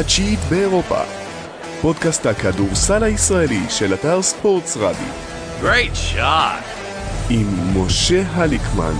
התשיעית באירופה. פודקאסט הכדורסל הישראלי של אתר ספורטס רדיו. Great shot. עם משה הליקמן.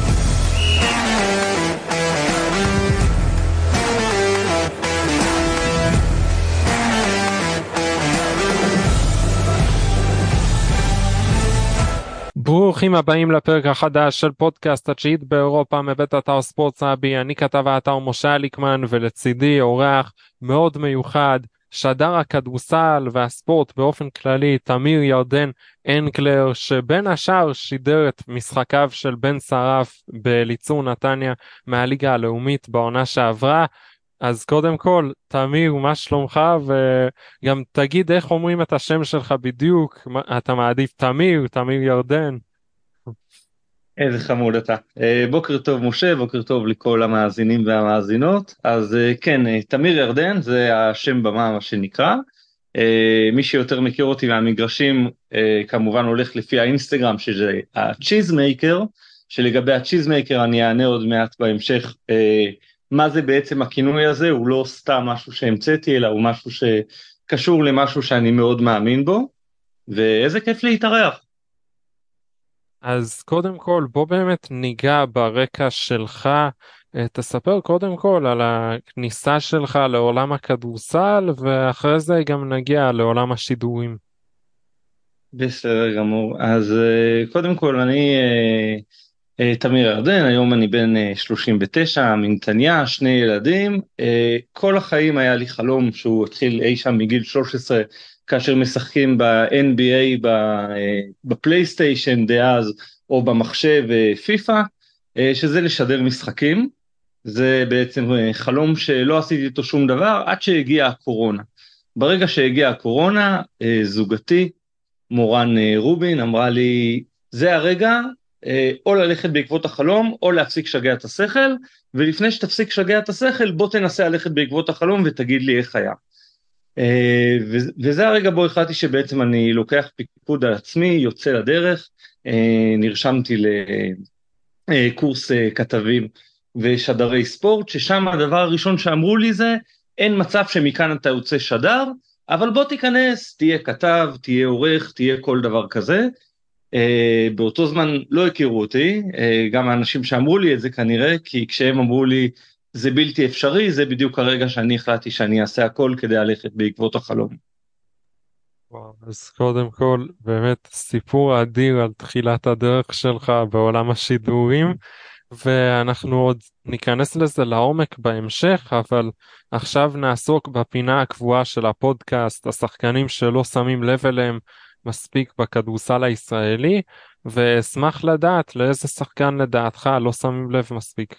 ברוכים הבאים לפרק החדש של פודקאסט התשיעית באירופה מבית אתר ספורטס רבי. אני כתב האתר משה הליקמן, ולצידי אורח מאוד מיוחד, שדר הכדורסל והספורט באופן כללי, תמיר ירדן אנקלר, שבין השאר שידר את משחקיו של בן שרף בליצור נתניה מהליגה הלאומית בעונה שעברה. אז קודם כל, תמיר, מה שלומך? וגם תגיד איך אומרים את השם שלך בדיוק. אתה מעדיף תמיר ירדן? איזה חמוד אתה. בוקר טוב משה, בוקר טוב לכל המאזינים והמאזינות. אז כן, תמיר ירדן זה השם במה, מה שנקרא. מי שיותר מכיר אותי מהמגרשים כמובן הולך לפי האינסטגרם, שזה הצ'יזמייקר, שלגבי הצ'יזמייקר אני אענה עוד מעט בהמשך מה זה בעצם הכינוי הזה. הוא לא סתם משהו שהמצאתי, אלא הוא משהו שקשור למשהו שאני מאוד מאמין בו, ואיזה כיף להתארח. אז קודם כל בוא באמת ניגע ברקע שלך, תספר קודם כל על הכניסה שלך לעולם הכדורסל, ואחרי זה גם נגיע לעולם השידורים. בסדר גמור. אז קודם כל אני תמיר ירדן, היום אני בן 39, מנתניה, 2 ילדים. כל החיים היה לי חלום שהוא התחיל אי שם מגיל 13, כאשר משחקים ב-NBA, בפלייסטיישן דאז, או במחשב פיפה, שזה לשדר משחקים. זה בעצם חלום שלא עשיתי איתו שום דבר, עד שהגיעה הקורונה. ברגע שהגיעה הקורונה, זוגתי, מורן רובין, אמרה לי, זה הרגע, או ללכת בעקבות החלום, או להפסיק שגע את השכל, ולפני שתפסיק שגע את השכל, בוא תנסה ללכת בעקבות החלום ותגיד לי איך היה. וזה הרגע בו החלטתי שבעצם אני לוקח פיקוד על עצמי, יוצא לדרך, נרשמתי לקורס כתבים ושדרי ספורט, ששם הדבר הראשון שאמרו לי זה, אין מצב שמכאן אתה יוצא שדר, אבל בוא תיכנס, תהיה כתב, תהיה עורך, תהיה כל דבר כזה. באותו זמן לא הכירו אותי, גם האנשים שאמרו לי את זה כנראה, כי כשהם אמרו לי זה בלתי אפשרי, זה בדיוק הרגע שאני החלטתי שאני אעשה הכל כדי ללכת בעקבות החלום. וואו, אז קודם כל באמת סיפור אדיר על תחילת הדרך שלך בעולם השידורים, ואנחנו עוד ניכנס לזה לעומק בהמשך, אבל עכשיו נעסוק בפינה הקבועה של הפודקאסט, השחקנים שלא שמים לב אליהם מספיק בכדורסל הישראלי, ואשמח לדעת לאיזה שחקן לדעתך לא שמים לב מספיק.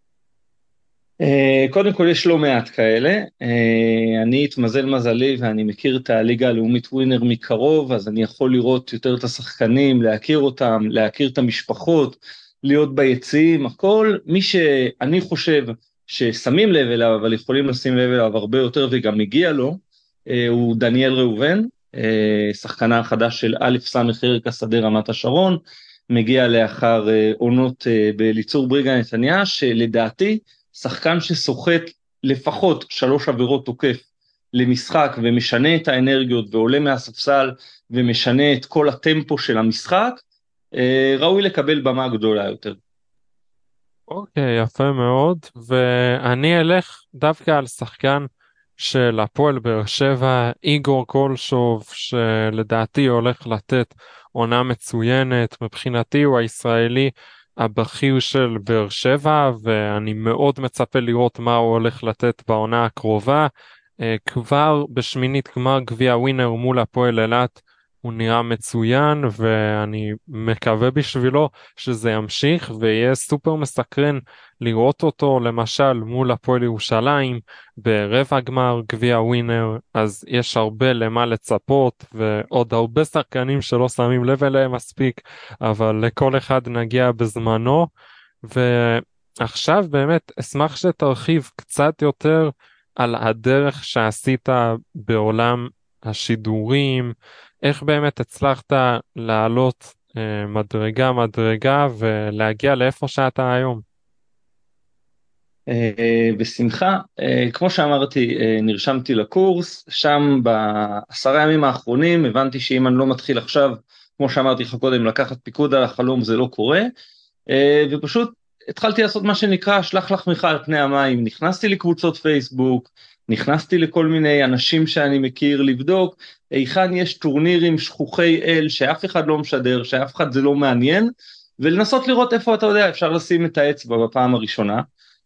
קודם כל יש לא מעט כאלה. אני התמזל מזלי ואני מכיר את הליגה הלאומית ווינר מקרוב, אז אני יכול לראות יותר את השחקנים, להכיר אותם, להכיר את המשפחות, להיות ביציעים, הכל. מי שאני חושב ששמים לב אליו, אבל יכולים לשים לב אליו הרבה יותר וגם מגיע לו, הוא דניאל ראובן, שחקנה החדש של א' ס' חרק השדה רמת השרון, מגיע לאחר עונות בליצור בריגה נתניה, שלדעתי שחקן שסוחט לפחות 3 עבירות תוקף למשחק ומשנה את האנרגיות ועולה מהספסל ומשנה את כל הטמפו של המשחק, ראוי לקבל במה גדולה יותר. אוקיי, יפה מאוד, ואני אלך דווקא על שחקן של הפועל באר שבע, איגור קולשוב, שלדעתי הולך לתת עונה מצוינת. מבחינתי הוא הישראלי הבכיר של באר שבע, ואני מאוד מצפה לראות מה הוא הולך לתת בעונה הקרובה. כבר בשמינית גמר גביע ווינר מול הפועל אילת הוא נראה מצוין, ואני מקווה בשבילו שזה ימשיך ויהיה סופר מסקרן לראות אותו למשל מול הפועל ירושלים ברבע גמר גביע ווינר. אז יש הרבה למה לצפות, ועוד הרבה שחקנים שלא שמים לב אליהם מספיק, אבל לכל אחד נגיע בזמנו. ועכשיו באמת אשמח שתרחיב קצת יותר על הדרך שעשית בעולם השידורים, איך באמת הצלחת לעלות מדרגה ולהגיע לאיפה שאתה היום. בשמחה. כמו שאמרתי, נרשמתי לקורס, שם ב10 ימים האחרונים הבנתי שאם אני לא מתחיל עכשיו, כמו שאמרתי לך קודם, לקחת פיקוד על החלום זה לא קורה, ופשוט התחלתי לעשות מה שנקרא שלח לחמך על פני המים, נכנסתי לקבוצות פייסבוק, נכנסתי לכל מיני אנשים שאני מכיר לבדוק, היכן יש טורנירים שכוחי אל שאף אחד לא משדר, שאף אחד זה לא מעניין, ולנסות לראות איפה אתה יודע אפשר לשים את האצבע בפעם הראשונה.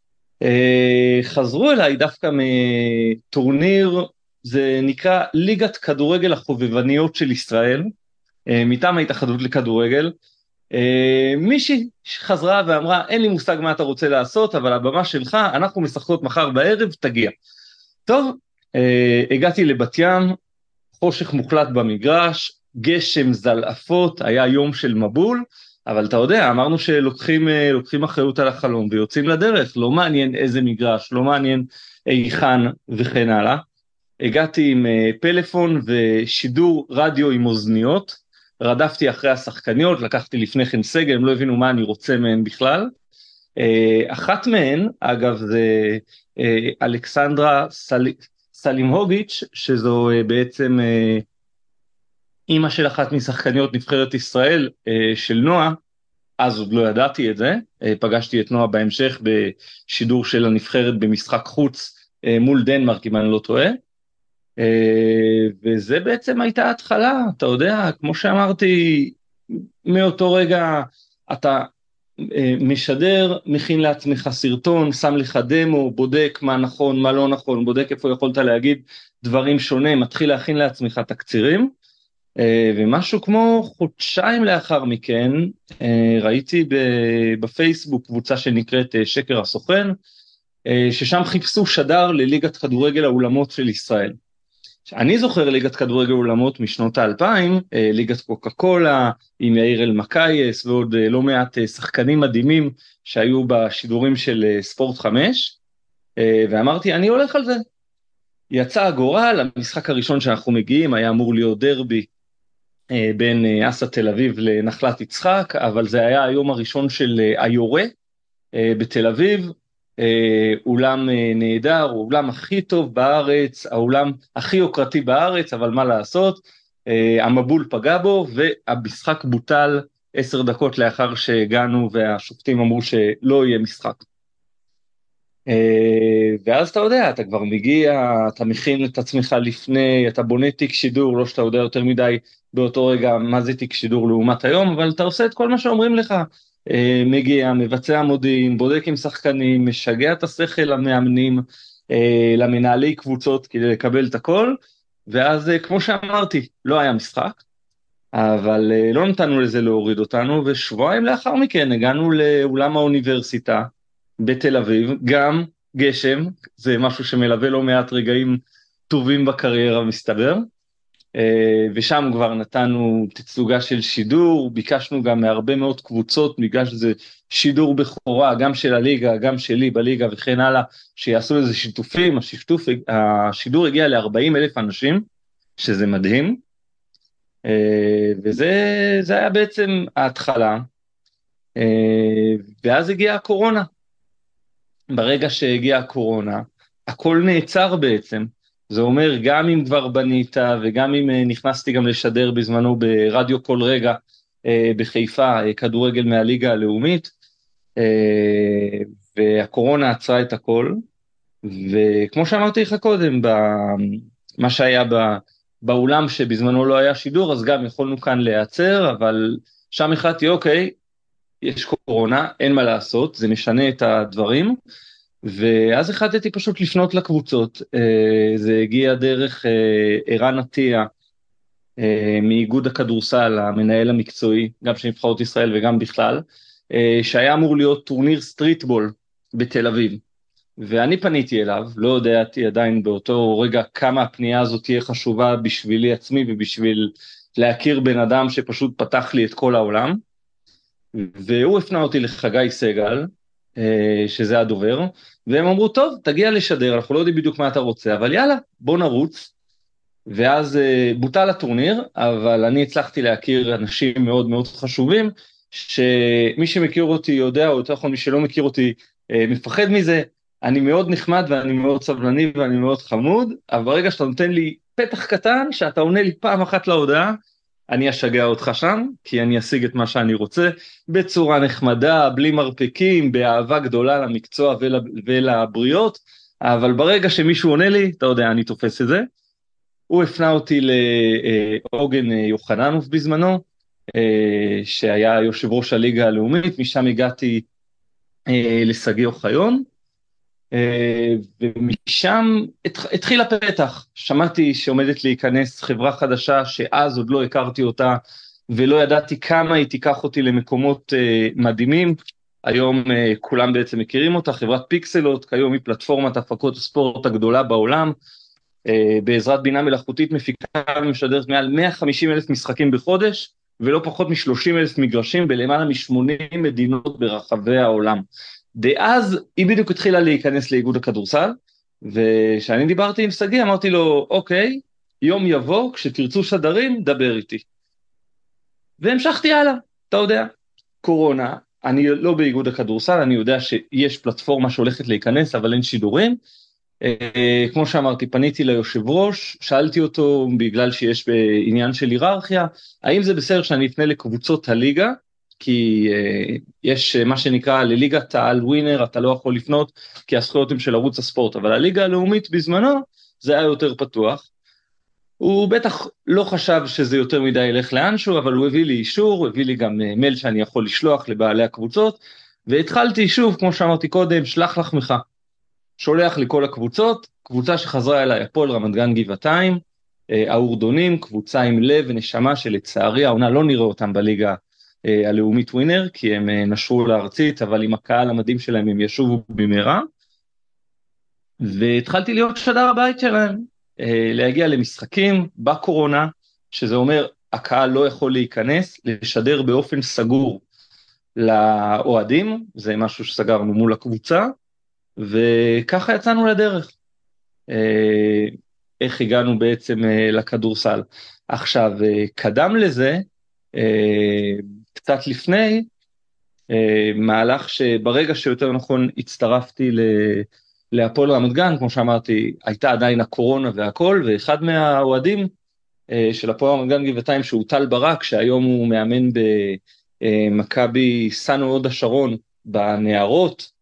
חזרו אליי דווקא מטורניר, זה נקרא ליגת כדורגל החובבניות של ישראל, מטעם ההתאחדות לכדורגל, מישהי שחזרה ואמרה אין לי מושג מה אתה רוצה לעשות, אבל הבמה שלך, אנחנו משחקות מחר בערב, תגיע. טוב, הגעתי לבת ים, חושך מוחלט במגרש, גשם זלעפות, היה יום של מבול, אבל אתה יודע, אמרנו שלוקחים אחריות על החלום ויוצאים לדרך, לא מעניין איזה מגרש, לא מעניין היכן וכן הלאה. הגעתי עם פלאפון ושידור רדיו עם אוזניות, רדפתי אחרי השחקניות, לקחתי לפני כן סגל, הם לא הבינו מה אני רוצה מהן בכלל. אחת מהן, אגב, זה אלכסנדרה סלימהוביץ', שזו בעצם אימא של אחת משחקניות נבחרת ישראל של נועה, אז עוד לא ידעתי את זה, פגשתי את נועה בהמשך בשידור של הנבחרת במשחק חוץ מול דנמרק, אם אני לא טועה, וזה בעצם הייתה התחלה, אתה יודע, כמו שאמרתי, מאותו רגע אתה משדר, מכין לעצמך סרטון, שם לך דמו, בודק מה נכון, מה לא נכון, בודק איפה יכולת להגיד דברים שונה, מתחיל להכין לעצמך תקצירים, ומשהו כמו חודשיים לאחר מכן, ראיתי בפייסבוק קבוצה שנקראת שקר הסוכן, ששם חיפשו שדר לליגת כדורגל האולמות של ישראל. אני זוכר ליגת כדורגל אולמות משנות ה-2000, ליגת קוקה קולה, עם יאיר אלמקייס ועוד לא מעט שחקנים מדהימים שהיו בשידורים של ספורט 5, ואמרתי אני הולך על זה. יצא הגורל, המשחק הראשון שאנחנו מגיעים היה אמור להיות דרבי בין אסא תל אביב לנחלת יצחק, אבל זה היה היום הראשון של היורה בתל אביב, אולם נהדר, אולם הכי טוב בארץ, האולם הכי יוקרתי בארץ, אבל מה לעשות, המבול פגע בו והמשחק בוטל 10 דקות לאחר שהגענו והשופטים אמרו שלא יהיה משחק. ואז אתה יודע, אתה כבר מגיע, אתה מכין את עצמך לפני, אתה בונה תיק שידור, לא שאתה יודע יותר מדי באותו רגע מה זה תיק שידור לעומת היום, אבל אתה עושה את כל מה שאומרים לך, מגיע, מבצע מודיעין, בודק עם שחקנים, משגע את השכל למאמנים, למנהלי קבוצות כדי לקבל את הכל, ואז כמו שאמרתי, לא היה משחק, אבל לא נתנו לזה להוריד אותנו, ושבועיים לאחר מכן הגענו לאולם האוניברסיטה בתל אביב, גם גשם, זה משהו שמלווה לא מעט רגעים טובים בקריירה מסתבר, ושם כבר נתנו תצוגה של שידור, ביקשנו גם מהרבה מאוד קבוצות, בגלל שזה שידור בכורה, גם של הליגה, גם שלי בליגה וכן הלאה, שיעשו איזה שיתופים, השידור הגיע ל40,000 אנשים, שזה מדהים, וזה היה בעצם ההתחלה, ואז הגיעה הקורונה, ברגע שהגיעה הקורונה, הכל נעצר בעצם, זה אומר גם אם כבר בנית וגם אם נכנסתי גם לשדר בזמנו ברדיו כל רגע בחיפה, כדורגל מהליגה הלאומית, והקורונה עצרה את הכל, וכמו שאמרתי לך קודם, מה שהיה באולם שבזמנו לא היה שידור, אז גם יכולנו כאן להיעצר, אבל שם החלטתי אוקיי, יש קורונה, אין מה לעשות, זה משנה את הדברים, ואז החלטתי פשוט לפנות לקבוצות, זה הגיע דרך ערן עטיה, מאיגוד הכדורסל, המנהל המקצועי, גם של נבחרות ישראל וגם בכלל, שהיה אמור להיות טורניר סטריטבול בתל אביב, ואני פניתי אליו, לא ידעתי עדיין באותו רגע כמה הפנייה הזאת תהיה חשובה בשבילי עצמי, ובשביל להכיר בן אדם שפשוט פתח לי את כל העולם, והוא הפנה אותי לחגי סגל, שזה הדובר, והם אמרו, טוב, תגיע לשדר, אנחנו לא יודעים בדיוק מה אתה רוצה, אבל יאללה, בוא נרוץ, ואז בוטל הטורניר, אבל אני הצלחתי להכיר אנשים מאוד מאוד חשובים, שמי שמכיר אותי יודע, או יותר נכון מי שלא מכיר אותי, מפחד מזה, אני מאוד נחמד ואני מאוד סבלני ואני מאוד חמוד, אבל ברגע שאתה נותן לי פתח קטן, שאתה עונה לי פעם אחת להודעה, אני אשגע אותך שם, כי אני אשיג את מה שאני רוצה, בצורה נחמדה, בלי מרפקים, באהבה גדולה למקצוע ולבריות, אבל ברגע שמישהו עונה לי, אתה יודע, אני תופס את זה. הוא הפנה אותי לעוגן יוחננוף בזמנו, שהיה יושב ראש הליגה הלאומית, משם הגעתי לשגיא אוחיון, ומשם התחיל הפתח. שמעתי שעומדת להיכנס חברה חדשה שאז עוד לא הכרתי אותה, ולא ידעתי כמה היא תיקח אותי למקומות מדהימים. היום כולם בעצם מכירים אותה, חברת פיקסלוט, כיום היא פלטפורמת הפקות הספורט הגדולה בעולם, בעזרת בינה מלאכותית מפיקה ומשדרת מעל 150,000 משחקים בחודש, ולא פחות מ-30,000 מגרשים בלמעלה מ-80 מדינות ברחבי העולם. דאז היא בדיוק התחילה להיכנס לאיגוד הכדורסל, וכשאני דיברתי עם שגיא אמרתי לו, אוקיי, יום יבוא, כשתרצו שדרים, דבר איתי. והמשכתי הלאה, אתה יודע, קורונה, אני לא באיגוד הכדורסל, אני יודע שיש פלטפורמה שהולכת להיכנס, אבל אין שידורים. כמו שאמרתי, פניתי ליושב ראש, שאלתי אותו בגלל שיש בעניין של היררכיה, האם זה בסדר שאני אפנה לקבוצות הליגה, כי יש מה שנקרא לליגת העל ווינר, אתה לא יכול לפנות, כי הזכויות הם של ערוץ הספורט, אבל הליגה הלאומית בזמנו, זה היה יותר פתוח. הוא בטח לא חשב שזה יותר מדי ילך לאנשהו, אבל הוא הביא לי אישור, הוא הביא לי גם מייל שאני יכול לשלוח לבעלי הקבוצות, והתחלתי שוב, כמו שאמרתי קודם, שלח לחמך. שולח לי כל הקבוצות, קבוצה שחזרה אליי, הפועל רמת גן גבעתיים, האורדונים, קבוצה עם לב ונשמה שלצערי העונה לא נראה אותם בליגה הלאומית ווינר, כי הם נשרו לארצית, אבל עם הקהל המדהים שלהם הם ישובו במהרה, והתחלתי להיות שדר הבית שלהם, להגיע למשחקים בקורונה, שזה אומר הקהל לא יכול להיכנס, לשדר באופן סגור לאוהדים, זה משהו שסגרנו מול הקבוצה, וככה יצאנו לדרך. איך הגענו בעצם לכדורסל. עכשיו, קדם לזה, קצת לפני, מהלך שברגע שיותר נכון הצטרפתי להפועל רמת גן, כמו שאמרתי, הייתה עדיין הקורונה והכל, ואחד מהאוהדים של הפועל רמת גן גבעתיים, שהוא טל ברק, שהיום הוא מאמן במכבי סנו הוד השרון, בנערות,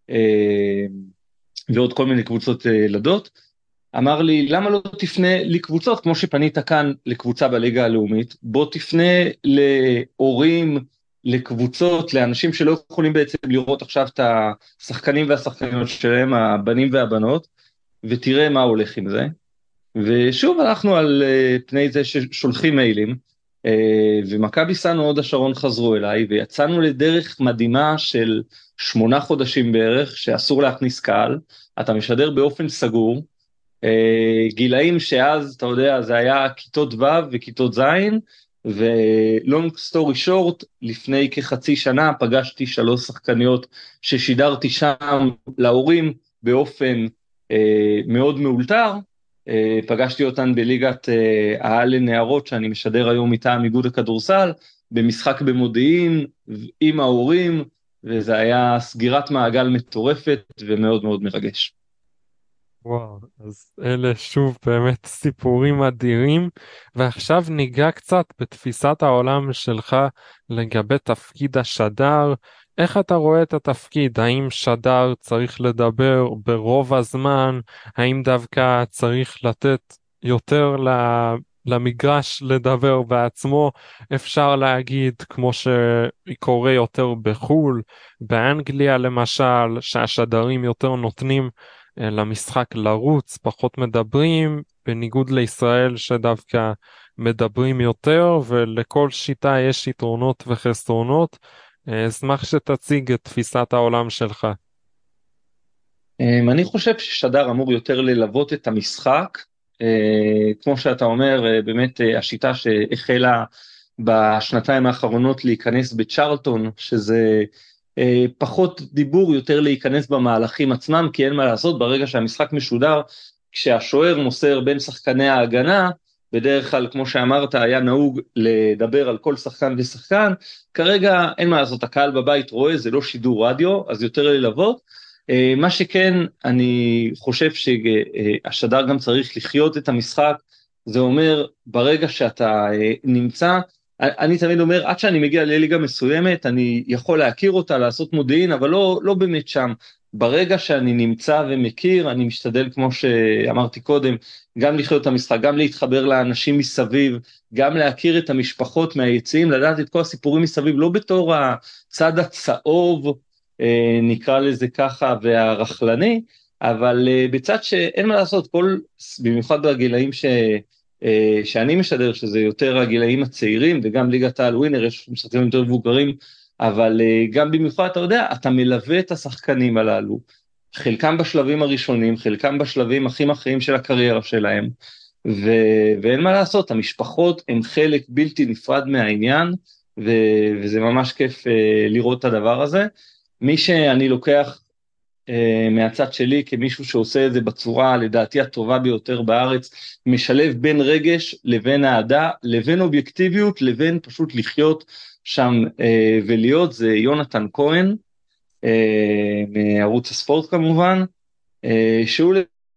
ועוד כל מיני קבוצות ילדות, אמר לי, למה לא תפנה לקבוצות, כמו שפנית כאן לקבוצה בליגה הלאומית, בוא תפנה להורים, לקבוצות, לאנשים שלא יכולים בעצם לראות עכשיו את השחקנים והשחקניות שלהם, הבנים והבנות, ותראה מה הולך עם זה. ושוב הלכנו על פני זה ששולחים מיילים, ומכבי סנו הוד השרון חזרו אליי, ויצאנו לדרך מדהימה של 8 חודשים בערך, שאסור להכניס קהל, אתה משדר באופן סגור, גילאים שאז, אתה יודע, זה היה כיתות ו' וכיתות ז', ולונג סטורי שורט, לפני כחצי שנה פגשתי 3 שחקניות ששידרתי שם להורים באופן מאוד מאולתר, פגשתי אותן בליגת העל לנערות שאני משדר היום מטעם איגוד הכדורסל, במשחק במודיעין עם ההורים, וזה היה סגירת מעגל מטורפת ומאוד מאוד מרגש. וואו, אז אלה שוב באמת סיפורים אדירים, ועכשיו ניגע קצת בתפיסת העולם שלך לגבי תפקיד השדר. איך אתה רואה את התפקיד? האם שדר צריך לדבר ברוב הזמן? האם דווקא צריך לתת יותר למגרש לדבר בעצמו? אפשר להגיד, כמו שקורה יותר בחול, באנגליה למשל, שהשדרים יותר נותנים למשחק לרוץ, פחות מדברים, בניגוד לישראל שדווקא מדברים יותר, ולכל שיטה יש יתרונות וחסרונות. אשמח שתציג את תפיסת העולם שלך. אני חושב ששדר אמור יותר ללוות את המשחק, כמו שאתה אומר, באמת השיטה שהחלה בשנתיים האחרונות להיכנס בצ'רלטון, שזה פחות דיבור, יותר להיכנס במהלכים עצמם, כי אין מה לעשות, ברגע שהמשחק משודר, כשהשוער מוסר בין שחקני ההגנה, בדרך כלל, כמו שאמרת, היה נהוג לדבר על כל שחקן ושחקן, כרגע אין מה לעשות, הקהל בבית רואה, זה לא שידור רדיו, אז יותר ללוות, מה שכן, אני חושב שהשדר גם צריך לחיות את המשחק, זה אומר, ברגע שאתה נמצא, אני תמיד אומר, עד שאני מגיע לליגה מסוימת, אני יכול להכיר אותה, לעשות מודיעין, אבל לא באמת שם. ברגע שאני נמצא ומכיר, אני משתדל, כמו שאמרתי קודם, גם לחיות את המשחק, גם להתחבר לאנשים מסביב, גם להכיר את המשפחות מהיציעים, לדעת את כל הסיפורים מסביב, לא בתור הצד הצהוב, נקרא לזה ככה, והרחלני, אבל בצד שאין מה לעשות, במיוחד בגילאים שאני משדר, שזה יותר הגילאים הצעירים, וגם ליגת העל ווינר, יש משחקים יותר מבוגרים, אבל גם במיוחד, אתה יודע, אתה מלווה את השחקנים הללו, חלקם בשלבים הראשונים, חלקם בשלבים הכי מכריעים של הקריירה שלהם, ואין מה לעשות, המשפחות הם חלק בלתי נפרד מהעניין, וזה ממש כיף לראות את הדבר הזה. מי שאני לוקח מהצד שלי כמישהו שעושה את זה בצורה לדעתי הטובה ביותר בארץ, משלב בין רגש לבין אהדה, לבין אובייקטיביות, לבין פשוט לחיות שם ולהיות, זה יונתן כהן, מערוץ הספורט כמובן, שהוא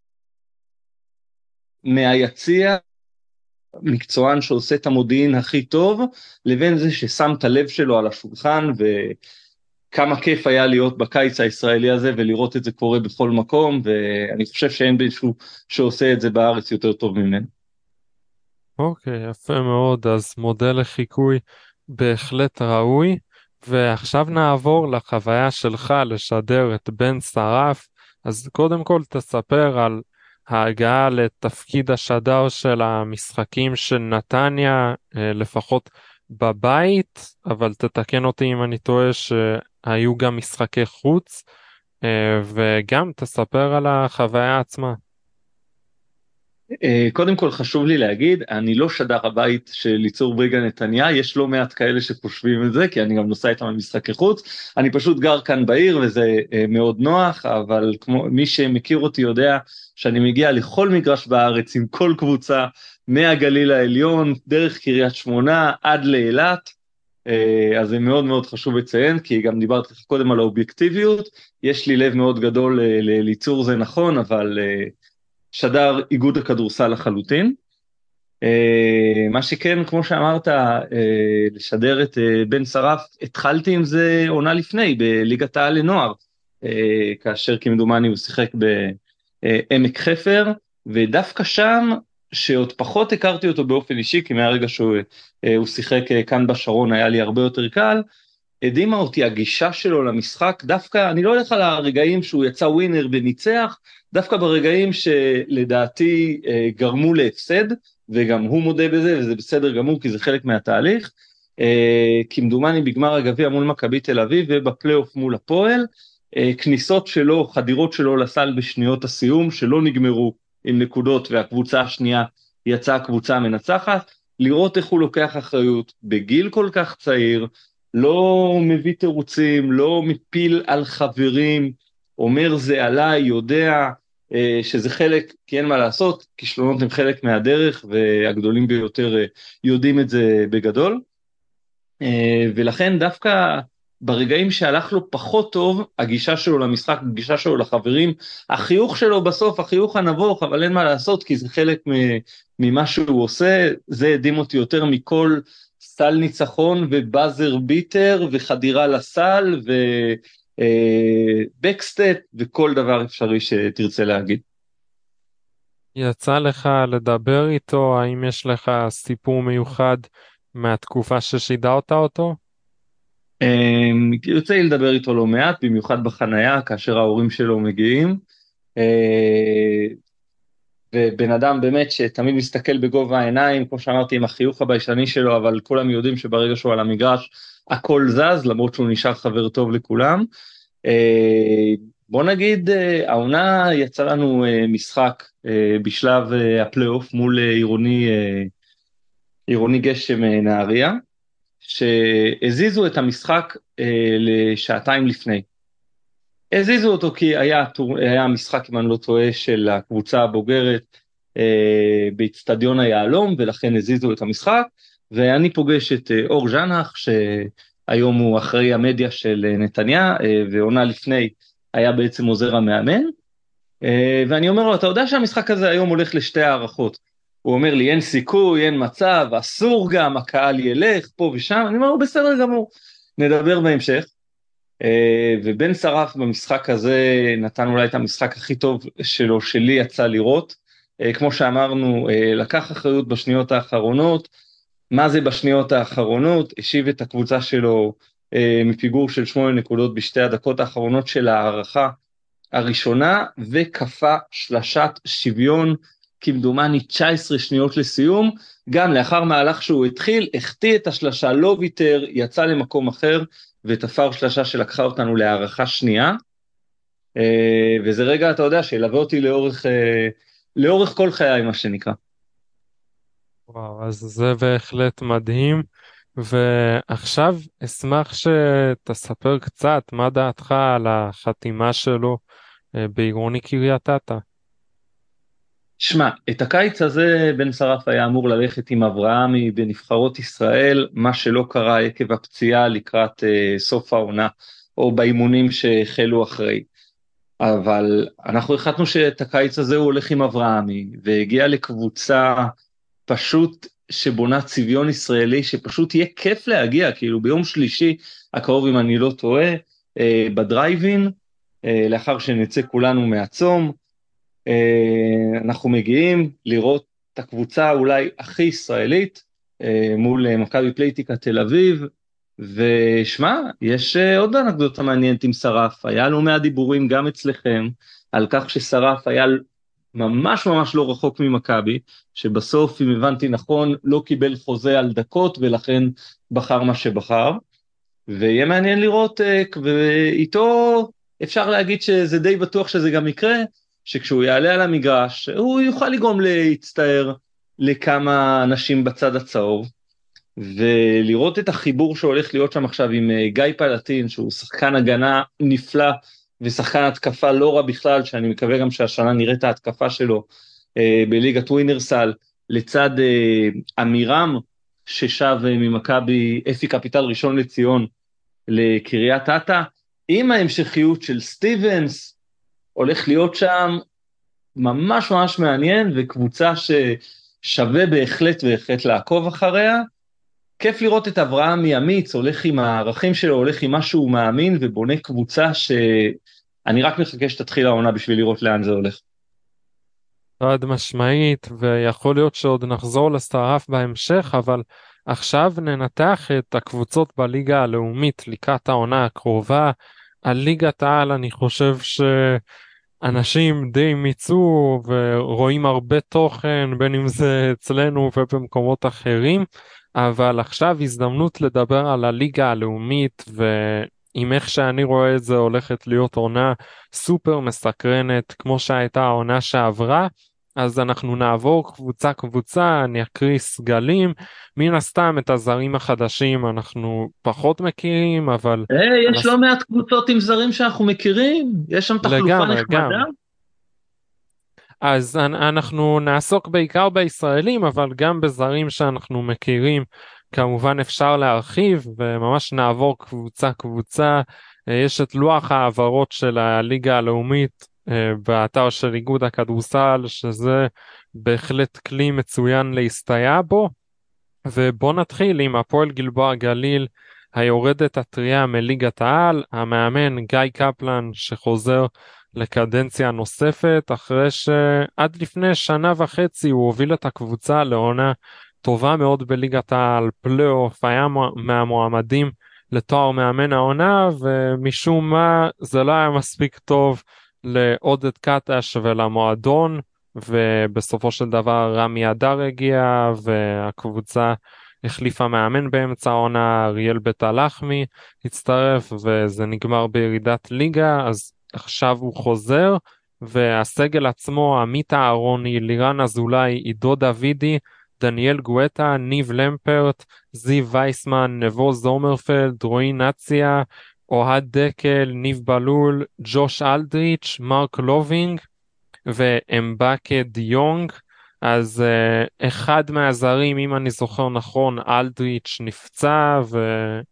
מהיציע, מקצוען שעושה את המודיעין הכי טוב, לבין זה ששם את הלב שלו על השולחן, וכמה כיף היה להיות בקיץ הישראלי הזה, ולראות את זה קורה בכל מקום, ואני חושב שאין מישהו שעושה את זה בארץ יותר טוב ממנו. אוקיי, יפה מאוד, אז מודל לחיקוי בהחלט ראוי, ועכשיו נעבור לחוויה שלך לשדר את בן שרף. אז קודם כל תספר על ההגעה לתפקיד השדר של המשחקים של נתניה, לפחות בבית, אבל תתקן אותי אם אני טועה שהיו גם משחקי חוץ, וגם תספר על החוויה עצמה. קודם כל חשוב לי להגיד, אני לא שדר הבית של ליצור בריגה נתניה, יש לא מעט כאלה שחושבים את זה, כי אני גם נוסע איתם למשחקי חוץ, אני פשוט גר כאן בעיר וזה מאוד נוח, אבל כמו מי שמכיר אותי יודע שאני מגיע לכל מגרש בארץ עם כל קבוצה, מהגליל העליון, דרך קריית שמונה עד לאילת, אז זה מאוד מאוד חשוב לציין, כי גם דיברתי קודם על האובייקטיביות, יש לי לב מאוד גדול ליצור, זה נכון, אבל שדר איגוד הכדורסל לחלוטין. מה שכן, כמו שאמרת, לשדר את בן שרף, התחלתי עם זה עונה לפני, בליגת העל לנוער, כאשר כמדומני הוא שיחק בעמק חפר, ודווקא שם, שעוד פחות הכרתי אותו באופן אישי, כי מהרגע שהוא שיחק כאן בשרון היה לי הרבה יותר קל, הדהימה אותי הגישה שלו למשחק, דווקא, אני לא הולך על הרגעים שהוא יצא ווינר וניצח, דווקא ברגעים שלדעתי גרמו להפסד, וגם הוא מודה בזה, וזה בסדר גמור, כי זה חלק מהתהליך, כמדומני בגמר הגביע מול מכבי תל אביב, ובפלייאוף מול הפועל, כניסות שלו, חדירות שלו לסל בשניות הסיום, שלא נגמרו עם נקודות, והקבוצה השנייה יצאה הקבוצה המנצחת, לראות איך הוא לוקח אחריות בגיל כל כך צעיר, לא מביא תירוצים, לא מפיל על חברים, אומר זה עליי, יודע שזה חלק, כי אין מה לעשות, כישלונות הם חלק מהדרך, והגדולים ביותר יודעים את זה בגדול, ולכן דווקא ברגעים שהלך לו פחות טוב, הגישה שלו למשחק, הגישה שלו לחברים, החיוך שלו בסוף, החיוך הנבוך, אבל אין מה לעשות, כי זה חלק ממה שהוא עושה, זה הדהים אותי יותר מכל סל ניצחון ובאזר ביטר וחדירה לסל ובקסטפ וכל דבר אפשרי שתרצה להגיד. יצא לך לדבר איתו? האם יש לך סיפור מיוחד מהתקופה ששידרת אותו? יוצא לי לדבר איתו לא מעט, במיוחד בחנייה, כאשר ההורים שלו מגיעים, ובן אדם באמת שתמיד מסתכל בגובה העיניים, כמו שאמרתי, עם החיוך הביישני שלו, אבל כולם יודעים שברגע שהוא על המגרש, הכל זז, למרות שהוא נשאר חבר טוב לכולם. בוא נגיד, העונה יצא לנו משחק בשלב הפלייאוף מול עירוני גשם נהריה, שהזיזו את המשחק לשעתיים לפני. הזיזו אותו כי היה משחק, אם אני לא טועה, של הקבוצה הבוגרת באצטדיון היהלום, ולכן הזיזו את המשחק, ואני פוגש את אור ז'אנח, שהיום הוא אחראי המדיה של נתניה, ועונה לפני היה בעצם עוזר המאמן, ואני אומר לו, אתה יודע שהמשחק הזה היום הולך לשתי הערכות? הוא אומר לי, אין סיכוי, אין מצב, אסור גם, הקהל ילך פה ושם, אני אומר לו, בסדר גמור, נדבר בהמשך. ובן שרף במשחק הזה נתן אולי את המשחק הכי טוב שלו, שלי יצא לראות, כמו שאמרנו, לקח אחריות בשניות האחרונות. מה זה בשניות האחרונות? השיב את הקבוצה שלו מפיגור של 8 נקודות בשתי הדקות האחרונות של הערכה הראשונה, וקפה שלשת שוויון, כמדומני 19 שניות לסיום, גם לאחר מהלך שהוא התחיל, החטיא את השלשה, לא ויתר, יצא למקום אחר, ותפר שלשה שלקחה אותנו להערכה שנייה, וזה רגע, אתה יודע, שילווה אותי לאורך כל חיי, מה שנקרא. וואו, אז זה בהחלט מדהים, ועכשיו אשמח שתספר קצת מה דעתך על החתימה שלו בעירוני קריית אתא. שמע, את הקיץ הזה בן שרף היה אמור ללכת עם אברהמי בנבחרות ישראל, מה שלא קרה עקב הפציעה לקראת סוף העונה, או באימונים שהחלו אחרי. אבל אנחנו החלטנו שאת הקיץ הזה הוא הולך עם אברהמי, והגיע לקבוצה פשוט שבונה צביון ישראלי, שפשוט יהיה כיף להגיע, כאילו ביום שלישי הקרוב, אם אני לא טועה, בדרייבין, לאחר שנצא כולנו מהצום, אנחנו מגיעים לראות את הקבוצה אולי הכי ישראלית, מול מכבי פלייטיקה תל אביב, ושמע, יש עוד אנקדוטה מעניינת עם שרף, היה לו מהדיבורים גם אצלכם, על כך ששרף היה ממש ממש לא רחוק ממכבי, שבסוף, אם הבנתי נכון, לא קיבל חוזה על דקות, ולכן בחר מה שבחר, ויהיה מעניין לראות, ואיתו אפשר להגיד שזה די בטוח שזה גם יקרה, שכשהוא יעלה על המגרש, הוא יוכל לגרום להצטער לכמה אנשים בצד הצהוב, ולראות את החיבור שהולך להיות שם עכשיו עם גיא פלטין, שהוא שחקן הגנה נפלא, ושחקן התקפה לא רע בכלל, שאני מקווה גם שהשנה נראה את ההתקפה שלו בליגת ווינרסל, לצד אמירם ששב ממכבי אפי קפיטל ראשון לציון לקריית אתא, עם ההמשכיות של סטיבנס, הולך להיות שם ממש ממש מעניין, וקבוצה ששווה בהחלט לעקוב אחריה. כיף לראות את אברהם אמיץ, הולך עם הערכים שלו, הולך עם מה שהוא מאמין, ובונה קבוצה שאני רק מחכה שתתחיל העונה בשביל לראות לאן זה הולך. חד משמעית, ויכול להיות שעוד נחזור לסטארף בהמשך, אבל עכשיו ננתח את הקבוצות בליגה הלאומית לקראת העונה הקרובה. על ליגת העל אני חושב שאנשים די מיצו ורואים הרבה תוכן, בין אם זה אצלנו ובמקומות אחרים, אבל עכשיו הזדמנות לדבר על הליגה הלאומית, ועם איך שאני רואה את זה הולכת להיות עונה סופר מסקרנת כמו שהייתה העונה שעברה. אז אנחנו נעבור קבוצה קבוצה, אני אקריא סגלים, מן הסתם את הזרים החדשים אנחנו פחות מכירים, אבל... יש לא מעט קבוצות עם זרים שאנחנו מכירים, יש שם תחלופה נחמדה. אז אנחנו נעסוק בעיקר בישראלים, אבל גם בזרים שאנחנו מכירים, כמובן אפשר להרחיב, וממש נעבור קבוצה קבוצה. יש את לוח העברות של הליגה הלאומית, באתר של איגוד הכדורסל, שזה בהחלט כלי מצוין להסתייע בו, ובוא נתחיל עם הפועל גלבוע גליל, היורדת הטריה מליגת העל, המאמן גיא קפלן שחוזר לקדנציה נוספת, אחרי שעד לפני שנה וחצי הוא הוביל את הקבוצה לעונה טובה מאוד בליגת העל, פלייאוף, היה מהמועמדים לתואר מאמן העונה, ומשום מה זה לא היה מספיק טוב לעודד קטש ולמועדון, ובסופו של דבר רמי אדר הגיע, והקבוצה החליפה מאמן באמצע העונה, אריאל בית הלחמי הצטרף, וזה נגמר בירידת ליגה, אז עכשיו הוא חוזר, והסגל עצמו, עמית אהרוני, לירן אזולאי, עידו דוידי, דניאל גואטה, ניב למפרט, זיו וייסמן, נבו זומרפלד, רועי נציה, אוהד דקל, ניב בלול, ג'וש אלדריץ', מרק לובינג ואמבקה דיונג. אז אחד מהזרים, אם אני זוכר נכון, אלדריץ' נפצע,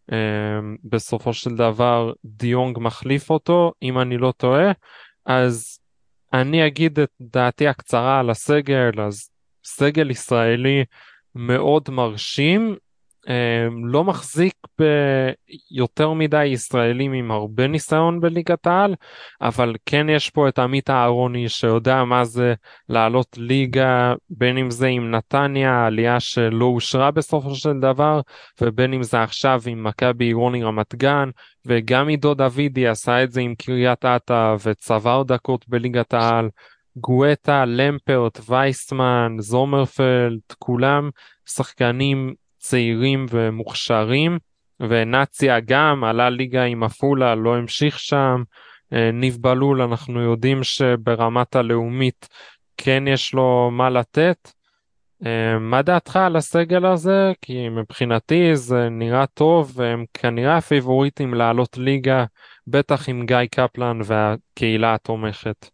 בסופו של דבר דיונג מחליף אותו, אם אני לא טועה. אז אני אגיד את דעתי הקצרה על הסגל. אז סגל ישראלי מאוד מרשים, לא מחזיק ביותר מדי ישראלים עם הרבה ניסיון בליגת העל, אבל כן יש פה את עמית אהרוני שיודע מה זה לעלות ליגה, בין אם זה עם נתניה, עלייה שלא אושרה בסופו של דבר, ובין אם זה עכשיו עם מכבי עירוני רמת גן, וגם עידו דוידי עשה את זה עם קריית אתא וצבר דקות בליגת העל. גואטה, למפרט, וייסמן, זומרפלד, כולם שחקנים צעירים ומוכשרים, ונציה גם עלה ליגה עם עפולה, לא המשיך שם. ניב בלול אנחנו יודעים שברמת הלאומית כן יש לו מה לתת. מה דעתך על הסגל הזה? כי מבחינתי זה נראה טוב, והם כנראה הפיבוריטים לעלות ליגה, בטח עם גיא קפלן והקהילה התומכת.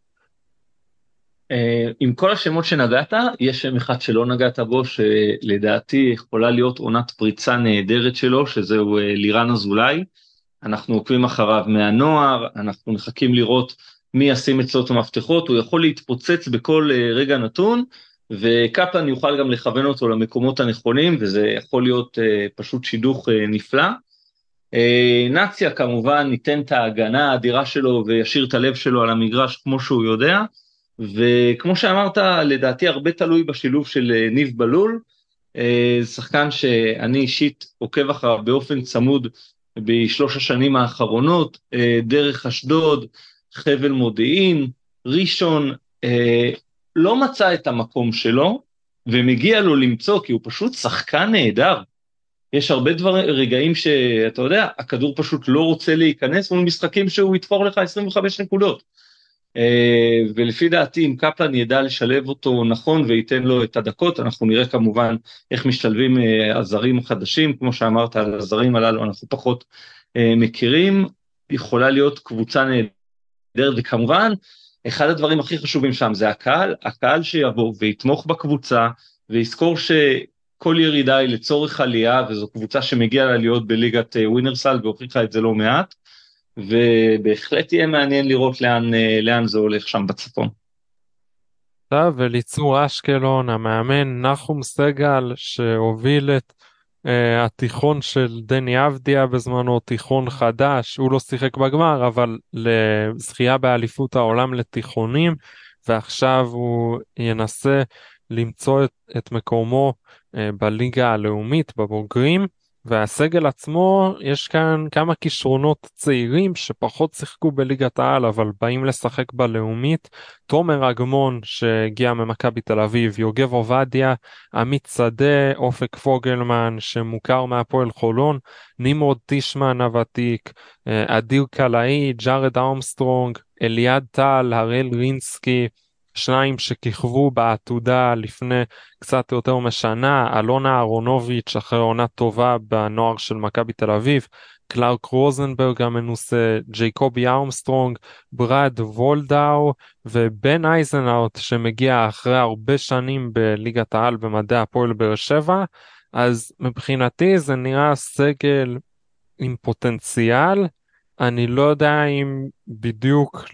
עם כל השמות שנגעת, יש שם אחד שלא נגעת בו, שלדעתי יכולה להיות עונת פריצה נהדרת שלו, שזהו לירן אזולאי. אנחנו עוקבים אחריו מהנוער, אנחנו מחכים לראות מי ישים אצלו את המפתחות, הוא יכול להתפוצץ בכל רגע נתון, וקפלן יוכל גם לכוון אותו למקומות הנכונים, וזה יכול להיות פשוט שידוך נפלא. נציה כמובן ניתן את ההגנה האדירה שלו, וישאיר את הלב שלו על המגרש כמו שהוא יודע, וכמו שאמרת, לדעתי הרבה תלוי בשילוב של ניב בלול, שחקן שאני אישית עוקב אחריו באופן צמוד בשלוש השנים האחרונות, דרך אשדוד, חבל מודיעין, ראשון, לא מצא את המקום שלו, ומגיע לו למצוא, כי הוא פשוט שחקן נהדר. יש הרבה רגעים שאתה יודע, הכדור פשוט לא רוצה להיכנס, מול משחקים שהוא יתפור לך 25 נקודות. ולפי דעתי, אם קפלן ידע לשלב אותו נכון וייתן לו את הדקות, אנחנו נראה כמובן איך משתלבים הזרים החדשים, כמו שאמרת, על הזרים הללו אנחנו פחות מכירים, יכולה להיות קבוצה נהדרת, וכמובן, אחד הדברים הכי חשובים שם זה הקהל שיבוא ויתמוך בקבוצה, ויזכור שכל ירידה היא לצורך עלייה, וזו קבוצה שמגיעה לה להיות בליגת ווינרסל, והוכיחה את זה לא מעט, ובהחלט יהיה מעניין לראות לאן זה הולך שם בצפון. וליצור אשקלון, המאמן נחום סגל שהוביל את התיכון של דני אבדיה בזמנו, תיכון חדש, הוא לא שיחק בגמר, אבל לזכייה באליפות העולם לתיכונים, ועכשיו הוא ינסה למצוא את מקומו בליגה הלאומית, בבוגרים, והסגל עצמו, יש כאן כמה כישרונות צעירים שפחות שיחקו בליגת העל, אבל באים לשחק בלאומית. תומר אגמון שהגיע ממכבי תל אביב, יוגב עובדיה, עמית שדה, אופק פוגלמן שמוכר מהפועל חולון, נמרוד טישמן הוותיק, אדיר קלעי, ג'ארד ארמסטרונג, אליעד טל, הראל רינסקי, שניים שכיכבו בעתודה לפני קצת יותר משנה, אלונה אהרונוביץ' אחרי עונה טובה בנוער של מכבי תל אביב, קלארק רוזנברג המנוסה, ג'ייקובי ארמסטרונג, ברד וולדאו ובן אייזנאוט שמגיע אחרי הרבה שנים בליגת העל במדעי הפועל באר שבע. אז מבחינתי זה נראה סגל עם פוטנציאל, אני לא יודע אם בדיוק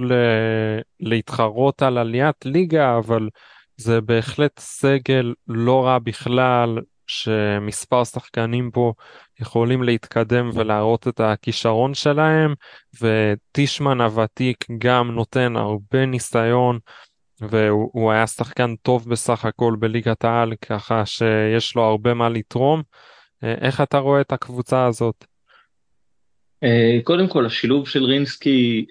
להתחרות על עליית ליגה, אבל זה בהחלט סגל לא רע בכלל, שמספר שחקנים פה יכולים להתקדם ולהראות את הכישרון שלהם, וטישמן הוותיק גם נותן הרבה ניסיון, והוא היה שחקן טוב בסך הכל בליגת העל, ככה שיש לו הרבה מה לתרום. איך אתה רואה את הקבוצה הזאת? קודם כל, השילוב של רינסקי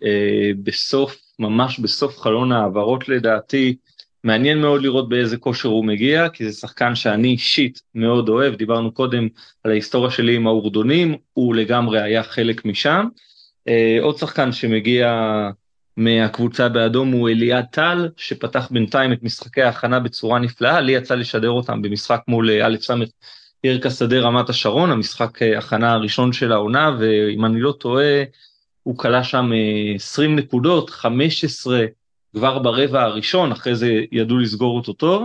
ממש בסוף חלון העברות לדעתי, מעניין מאוד לראות באיזה כושר הוא מגיע, כי זה שחקן שאני אישית מאוד אוהב, דיברנו קודם על ההיסטוריה שלי עם האורדונים, הוא לגמרי היה חלק משם. עוד שחקן שמגיע מהקבוצה באדום הוא אליעד טל, שפתח בינתיים את משחקי ההכנה בצורה נפלאה, לי יצא לשדר אותם במשחק מול א' סמך ירקה שדה רמת השרון, המשחק הכנה הראשון של העונה, ואם אני לא טועה, הוא קלה שם 20 נקודות, 15 כבר ברבע הראשון, אחרי זה ידעו לסגור אותו טוב,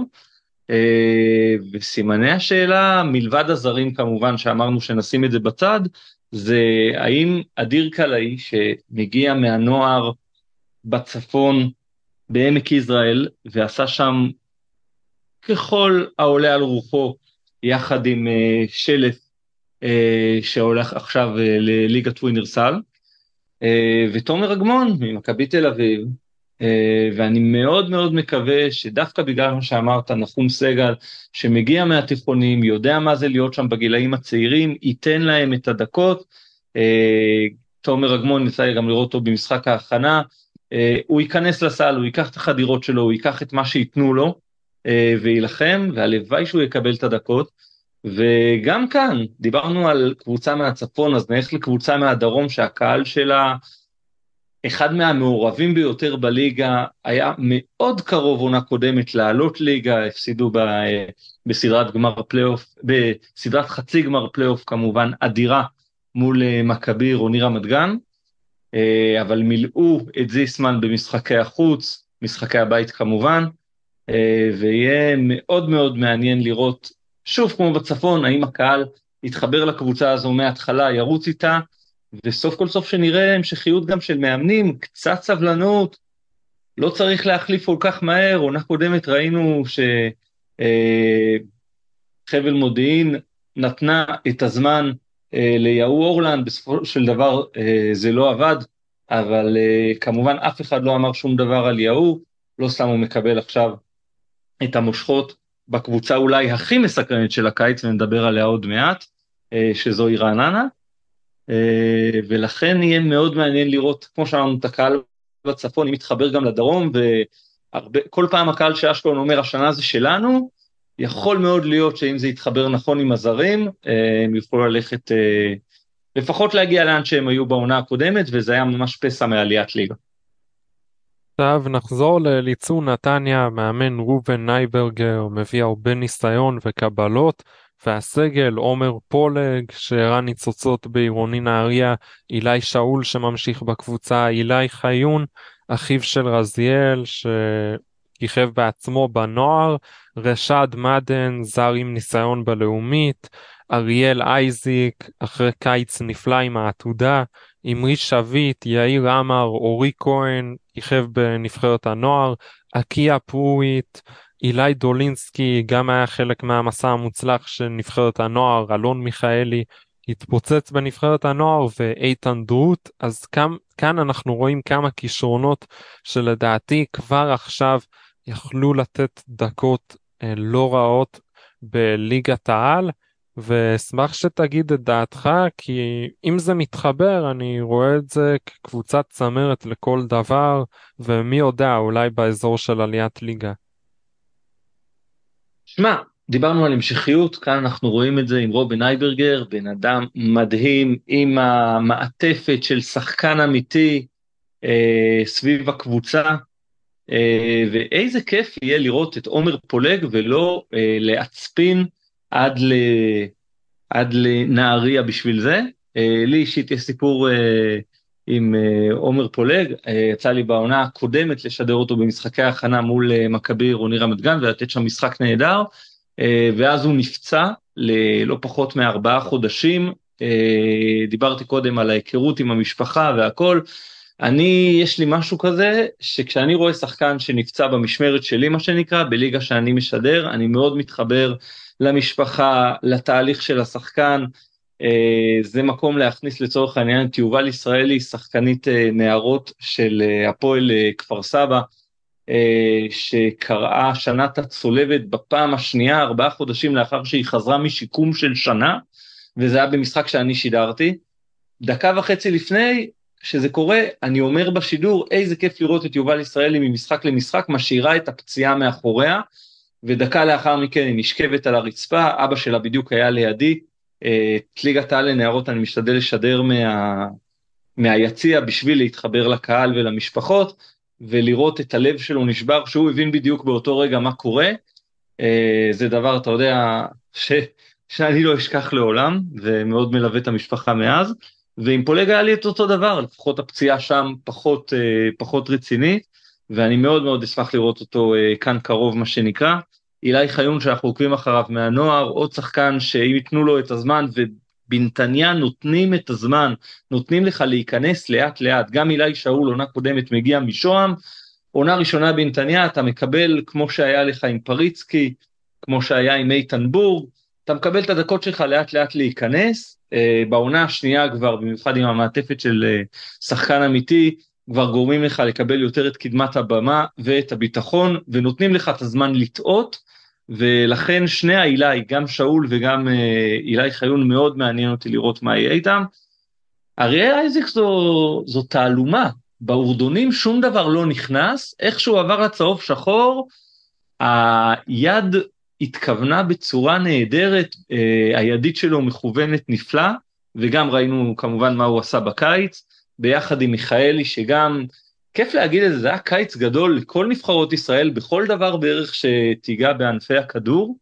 וסימני השאלה, מלבד הזרים כמובן שאמרנו שנשים את זה בצד, זה האם אדיר קלעי שמגיע מהנוער בצפון בעמק יזרעאל ועשה שם ככל העולה על רוחו יחד עם שלף שהולך עכשיו לליגת ווינרסל, ותומר אגמון ממכבי תל אביב, ואני מאוד מאוד מקווה שדווקא בגלל מה שאמרת, נחום סגל שמגיע מהתיכונים, יודע מה זה להיות שם בגילאים הצעירים, ייתן להם את הדקות. תומר אגמון ניסה גם לראות אותו במשחק ההכנה, הוא ייכנס לסל, הוא ייקח את החדירות שלו, הוא ייקח את מה שיתנו לו, וילחם, והלוואי שהוא יקבל את הדקות. וגם כאן, דיברנו על קבוצה מהצפון, אז נלך לקבוצה מהדרום שהקהל שלה, אחד מהמעורבים ביותר בליגה, היה מאוד קרוב עונה קודמת לעלות ליגה, הפסידו בסדרת גמר פלייאוף, בסדרת חצי גמר פלייאוף כמובן אדירה מול מכבי עירוני רמת גן, אבל מילאו את זיסמן במשחקי החוץ, משחקי הבית כמובן, ויהיה מאוד מאוד מעניין לראות, שוב כמו בצפון, האם הקהל יתחבר לקבוצה הזו מההתחלה, ירוץ איתה, וסוף כל סוף שנראה המשכיות גם של מאמנים, קצת סבלנות, לא צריך להחליף כל כך מהר. עונה קודמת ראינו שחבל מודיעין נתנה את הזמן ליהו אורלנד, בסופו של דבר זה לא עבד, אבל כמובן אף אחד לא אמר שום דבר על יהו, לא סתם הוא מקבל עכשיו את המושכות בקבוצה אולי הכי מסקרנת של הקיץ, ונדבר עליה עוד מעט, שזוהי רעננה, ולכן יהיה מאוד מעניין לראות, כמו שאמרנו, את הקהל בצפון, אם מתחבר גם לדרום, וכל פעם הקהל שאשקלון אומר, השנה זה שלנו, יכול מאוד להיות שאם זה יתחבר נכון עם הזרים, הם יוכלו ללכת, לפחות להגיע לאן שהם היו בעונה הקודמת, וזה היה ממש פסע מעליית ליגה. עכשיו נחזור לליצור נתניה, מאמן רובן נייברגר, מביא הרבה ניסיון וקבלות, והסגל עומר פולג שהראה ניצוצות בעירוני נהריה, אילי שאול שממשיך בקבוצה, אילי חיון, אחיו של רזיאל שכיכב בעצמו בנוער, רשד מדן, זר עם ניסיון בלאומית, אריאל אייזיק, אחרי קיץ נפלא עם העתודה, אמרי שביט, יאיר עמר, אורי כהן, כיכב בנבחרת הנוער, אקיה פרואית, אילי דולינסקי, גם היה חלק מהמסע המוצלח של נבחרת הנוער, אלון מיכאלי, התפוצץ בנבחרת הנוער, ואיתן דרוט. אז כאן אנחנו רואים כמה כישרונות שלדעתי כבר עכשיו יכלו לתת דקות לא רעות בליגת העל, ואשמח שתגיד את דעתך, כי אם זה מתחבר אני רואה את זה כקבוצת צמרת לכל דבר, ומי יודע, אולי באזור של עליית ליגה. שמע, דיברנו על המשכיות, כאן אנחנו רואים את זה עם רובן נייברגר, בן אדם מדהים, עם המעטפת של שחקן אמיתי סביב הקבוצה, ואיזה כיף יהיה לראות את עומר פולג, ולא להצפין עד לנהריה בשביל זה. לי אישית יש סיפור עם עומר פולג, יצא לי בעונה הקודמת לשדר אותו במשחקי ההכנה מול מכבי עירוני רמת גן, ולתת שם משחק נהדר, ואז הוא נפצע ללא פחות מ4 חודשים, דיברתי קודם על ההיכרות עם המשפחה והכל, יש לי משהו כזה, שכשאני רואה שחקן שנפצע במשמרת שלי, מה שנקרא, בליגה שאני משדר, אני מאוד מתחבר למשפחה, לתהליך של השחקן, זה מקום להכניס לצורך העניין את יובל ישראלי, שחקנית נערות של הפועל כפר סבא, שקראה שנת הצולבת בפעם השנייה, 4 חודשים לאחר שהיא חזרה משיקום של שנה, וזה היה במשחק שאני שידרתי, 1.5 דקות לפני שזה קורה, אני אומר בשידור, איזה כיף לראות את יובל ישראלי ממשחק למשחק, משאירה את הפציעה מאחוריה, ודקה לאחר מכן היא נשכבת על הרצפה, אבא שלה בדיוק היה לידי, את ליגת העל לנערות אני משתדל לשדר מהיציע, בשביל להתחבר לקהל ולמשפחות, ולראות את הלב שלו נשבר, שהוא הבין בדיוק באותו רגע מה קורה, זה דבר, אתה יודע, שאני לא אשכח לעולם, ומאוד מלווה את המשפחה מאז, ועם פולג היה לי את אותו דבר, לפחות הפציעה שם פחות רצינית, ואני מאוד מאוד אשמח לראות אותו כאן קרוב מה שנקרא. אילי חיון שאנחנו עוקבים אחריו מהנוער, עוד שחקן שאם ייתנו לו את הזמן בנתניה נותנים את הזמן, נותנים לך להיכנס לאט לאט, גם אילי שאול עונה קודמת מגיע משוהם, עונה ראשונה בנתניה אתה מקבל כמו שהיה לך עם פריצקי, כמו שהיה עם איתן בור, אתה מקבל את הדקות שלך לאט לאט להיכנס, בעונה השנייה כבר, במיוחד עם המעטפת של שחקן אמיתי, כבר גורמים לך לקבל יותר את קדמת הבמה ואת הביטחון, ונותנים לך את הזמן לטעות, ולכן שני האילי, גם שאול וגם אילי חיון, מאוד מעניין אותי לראות מה יהיה איתם. אריאל אייזק זו תעלומה, באורדונים שום דבר לא נכנס, איכשהו עבר לצהוב שחור, היד התכוונה בצורה נהדרת, הידית שלו מכוונת נפלא, וגם ראינו כמובן מה הוא עשה בקיץ, ביחד עם מיכאלי שגם, כיף להגיד את זה, זה היה קיץ גדול לכל נבחרות ישראל, בכל דבר בערך שתיגע בענפי הכדור,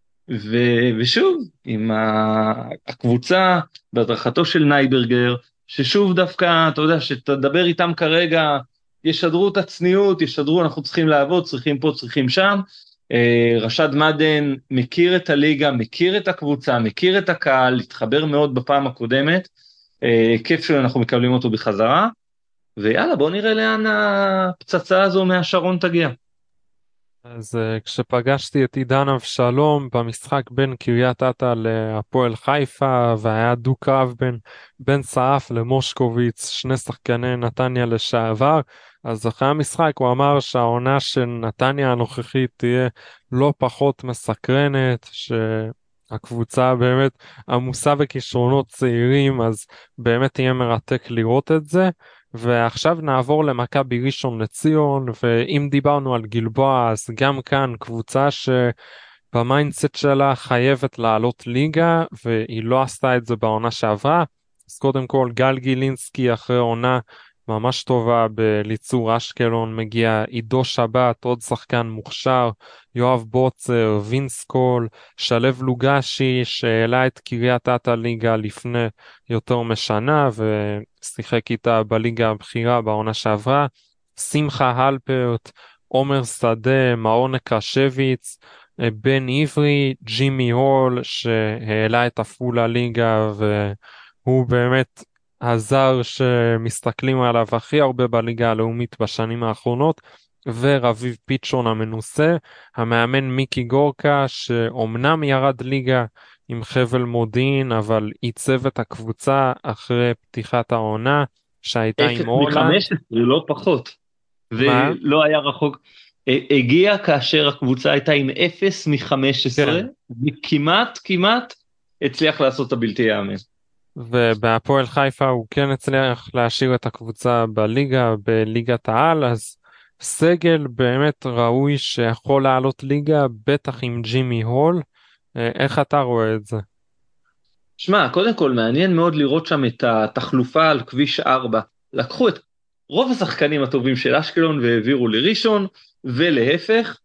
ושוב, עם הקבוצה בהדרכתו של נייברגר, ששוב דווקא, אתה יודע, שתדבר איתם כרגע, ישדרו את הצניעות, ישדרו, אנחנו צריכים לעבוד, צריכים פה, צריכים שם, רשד מדן מכיר את הליגה, מכיר את הקבוצה, מכיר את הקהל, התחבר מאוד בפעם הקודמת, כיף שאנחנו מקבלים אותו בחזרה, ויאללה בוא נראה לאן הפצצה הזו מהשרון תגיע. אז כשפגשתי את עידן אבשלום במשחק בין קריית אתא להפועל חיפה, והיה דו קרב בין בן סעף למושקוביץ, שני שחקני נתניה לשעבר, אז אחרי המשחק הוא אמר שהעונה של נתניה הנוכחית תהיה לא פחות מסקרנת, שהקבוצה באמת עמוסה בכישרונות צעירים, אז באמת תהיה מרתק לראות את זה. ועכשיו נעבור למכבי ראשון לציון, ואם דיברנו על גלבוע, אז גם כאן קבוצה שבמיינדסט שלה חייבת לעלות ליגה, והיא לא עשתה את זה בעונה שעברה. אז קודם כל גל גילינסקי אחרי עונה ממש טובה בליצור אשקלון, מגיע עידו שבת, עוד שחקן מוכשר, יואב בוצר, וינס קול, שלב לוגשי שהעלה את קריית אתא ליגה לפני יותר משנה ושיחק איתה בליגה הבכירה בעונה שעברה, שמחה הלפרט, עומר שדה, מאור קשביץ, בן עברי, ג'ימי הול שהעלה את עפולה ליגה, והוא באמת הזר שמסתכלים עליו הכי הרבה בליגה הלאומית בשנים האחרונות, ורביב פיצ'ון המנוסה, המאמן מיקי גורקה שאומנם ירד ליגה עם חבל מודיעין, אבל עיצב את הקבוצה אחרי פתיחת העונה שהייתה עם אורלנד. 0 מ-15 לא פחות, ולא היה רחוק, הגיע כאשר הקבוצה הייתה עם 0 מ-15, וכמעט הצליח לעשות את הבלתי יאמן. ובהפועל חיפה הוא כן הצליח להשאיר את הקבוצה בליגה, בליגת העל, אז סגל באמת ראוי שיכול לעלות ליגה, בטח עם ג'ימי הול. איך אתה רואה את זה? שמע, קודם כל מעניין מאוד לראות שם את התחלופה על כביש 4, לקחו את רוב השחקנים הטובים של אשקלון והעבירו לראשון ולהפך,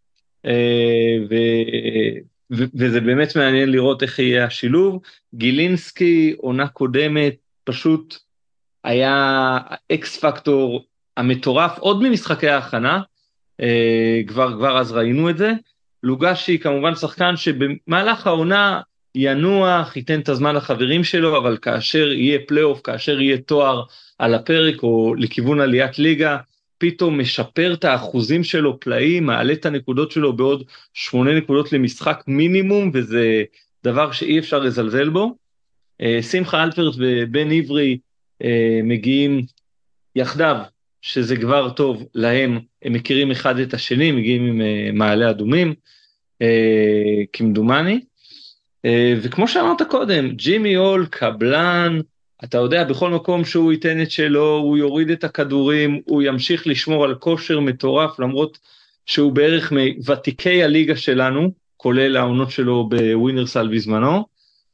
וזה באמת מעניין לראות איך יהיה השילוב. גילינסקי עונה קודמת פשוט היה אקס פקטור המטורף, עוד ממשחקי ההכנה, כבר אז ראינו את זה. לוגשי כמובן שחקן שבמהלך העונה ינוח, ייתן את הזמן לחברים שלו, אבל כאשר יהיה פלייאוף, כאשר יהיה תואר על הפרק או לכיוון עליית ליגה, פתאום משפר את האחוזים שלו פלאים, מעלה את הנקודות שלו בעוד 8 נקודות למשחק מינימום, וזה דבר שאי אפשר לזלזל בו. שמחה אלפרט ובן עברי מגיעים יחדיו, שזה כבר טוב להם, הם מכירים אחד את השני, מגיעים עם מעלה אדומים, כמדומני, וכמו שאמרת קודם, ג'ימי הול, קבלן, אתה יודע, בכל מקום שהוא ייתן את שלו, הוא יוריד את הכדורים, הוא ימשיך לשמור על כושר מטורף, למרות שהוא בערך מוותיקי הליגה שלנו, כולל העונות שלו בווינרסל בזמנו,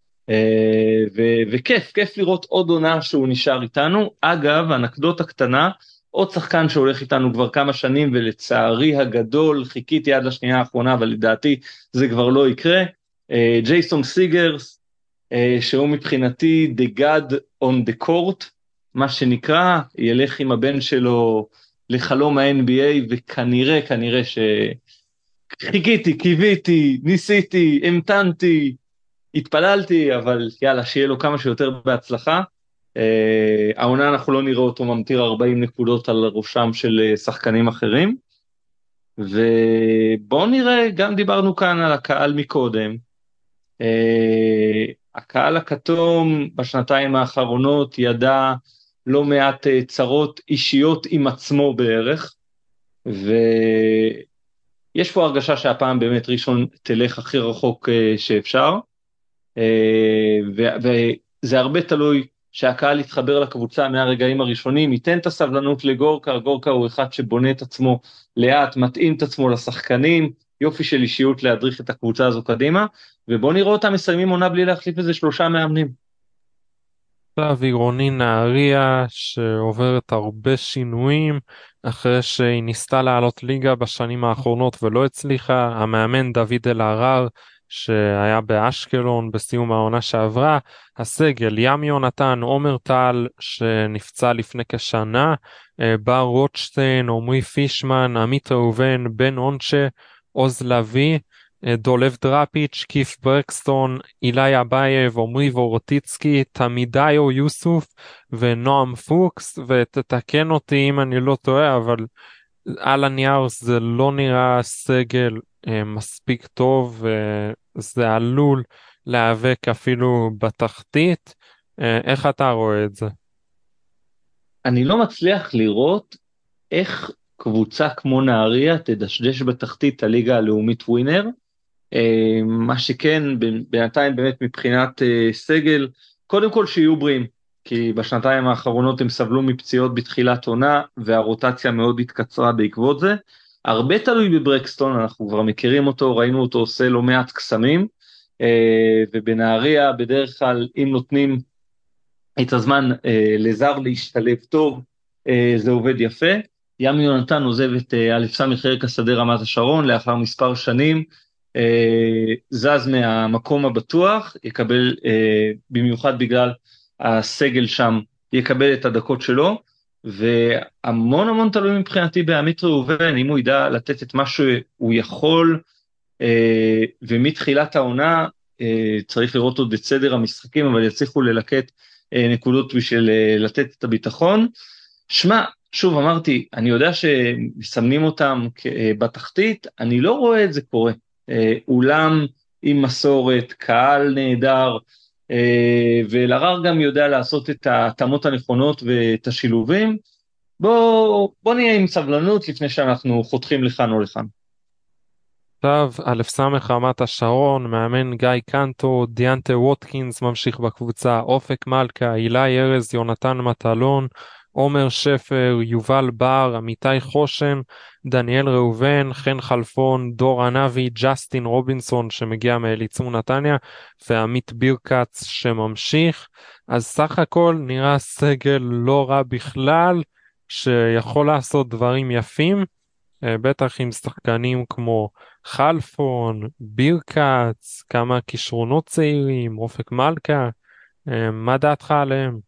וכיף לראות עוד עונה שהוא נשאר איתנו. אגב, אנקדוטה קטנה, עוד שחקן שהולך איתנו כבר כמה שנים, ולצערי הגדול, חיכיתי עד לשנייה האחרונה, אבל לדעתי זה כבר לא יקרה, ג'ייסון סיגרס, שהוא מבחינתי the god on the court, מה שנקרא, ילך עם הבן שלו לחלום ה-NBA, וכנראה שחיכיתי, קיוויתי, ניסיתי, המתנתי, התפללתי, אבל יאללה, שיהיה לו כמה שיותר בהצלחה. העונה אנחנו לא נראה אותו ממטיר 40 נקודות על ראשם של שחקנים אחרים. ובואו נראה, גם דיברנו כאן על הקהל מקודם. הקהל הכתום בשנתיים האחרונות ידע לא מעט צרות אישיות עם עצמו בערך, ויש פה הרגשה שהפעם באמת ראשון תלך הכי רחוק שאפשר, וזה הרבה תלוי שהקהל יתחבר לקבוצה מהרגעים הראשונים, ייתן את הסבלנות לגורקה, גורקה הוא אחד שבונה את עצמו לאט, מתאים את עצמו לשחקנים, יופי של אישיות להדריך את הקבוצה הזו קדימה, ובוא נראה אותם מסיימים עונה בלי להחליף איזה 3 מאמנים. עכשיו עירוני נהריה שעוברת הרבה שינויים אחרי שהיא ניסתה לעלות ליגה בשנים האחרונות ולא הצליחה. המאמן דוד אלהרר שהיה באשקלון בסיום העונה שעברה, הסגל ים יונתן, עומר טל שנפצע לפני כשנה, בר רוטשטיין, עמרי פישמן, עמית ראובן, בן עונשה, עוז לוי, דולב דראפיץ', כיף ברקסטון, אילי אבייב, עמרי וורטיצקי, תמידאיו יוסוף ונועם פוקס. ותתקן אותי אם אני לא טועה, אבל על הנייר זה לא נראה סגל מספיק טוב, וזה עלול להיאבק אפילו בתחתית. איך אתה רואה את זה? אני לא מצליח לראות איך קבוצה כמו נהריה תדשדש בתחתית הליגה הלאומית ווינר, מה שכן בינתיים באמת מבחינת סגל, קודם כל שיהיו בריאים, כי בשנתיים האחרונות הם סבלו מפציעות בתחילת עונה, והרוטציה מאוד התקצרה בעקבות זה. הרבה תלוי בברקסטון, אנחנו כבר מכירים אותו, ראינו אותו עושה לא מעט קסמים, ובנהריה בדרך כלל אם נותנים את הזמן לזר להשתלב טוב, זה עובד יפה. ים יונתן עוזב את א' סמך חרק השדה רמת השרון לאחר מספר שנים, זז מהמקום הבטוח, יקבל במיוחד בגלל הסגל שם, יקבל את הדקות שלו, והמון המון תלוי מבחינתי בעמית ראובן, אם הוא ידע לתת את מה שהוא יכול, ומתחילת העונה צריך לראות עוד את סדר המשחקים, אבל יצליחו ללקט נקודות בשביל לתת את הביטחון. שמע, שוב אמרתי, אני יודע שמסמנים אותם בתחתית, אני לא רואה את זה קורה. אולם עם מסורת, קהל נהדר, ואלהרר גם יודע לעשות את ההתאמות הנכונות ואת השילובים. בוא נהיה עם סבלנות לפני שאנחנו חותכים לכאן או לכאן. עכשיו, א' סמך רמת השרון, מאמן גיא קנטו, דיאנטה ווטקינס ממשיך בקבוצה, אופק מלכה, אילי ארז, יונתן מטלון, עומר שפר, יובל בר, עמיתי חושן, דניאל ראובן, חן חלפון, דור ענבי, ג'סטין רובינסון שמגיע מאליצור נתניה, ועמית בירקץ שממשיך. אז סך הכל נראה סגל לא רע בכלל, שיכול לעשות דברים יפים, בטח עם שחקנים כמו חלפון, בירקץ, כמה כישרונות צעירים, אופק מלכה. מה דעתך עליהם?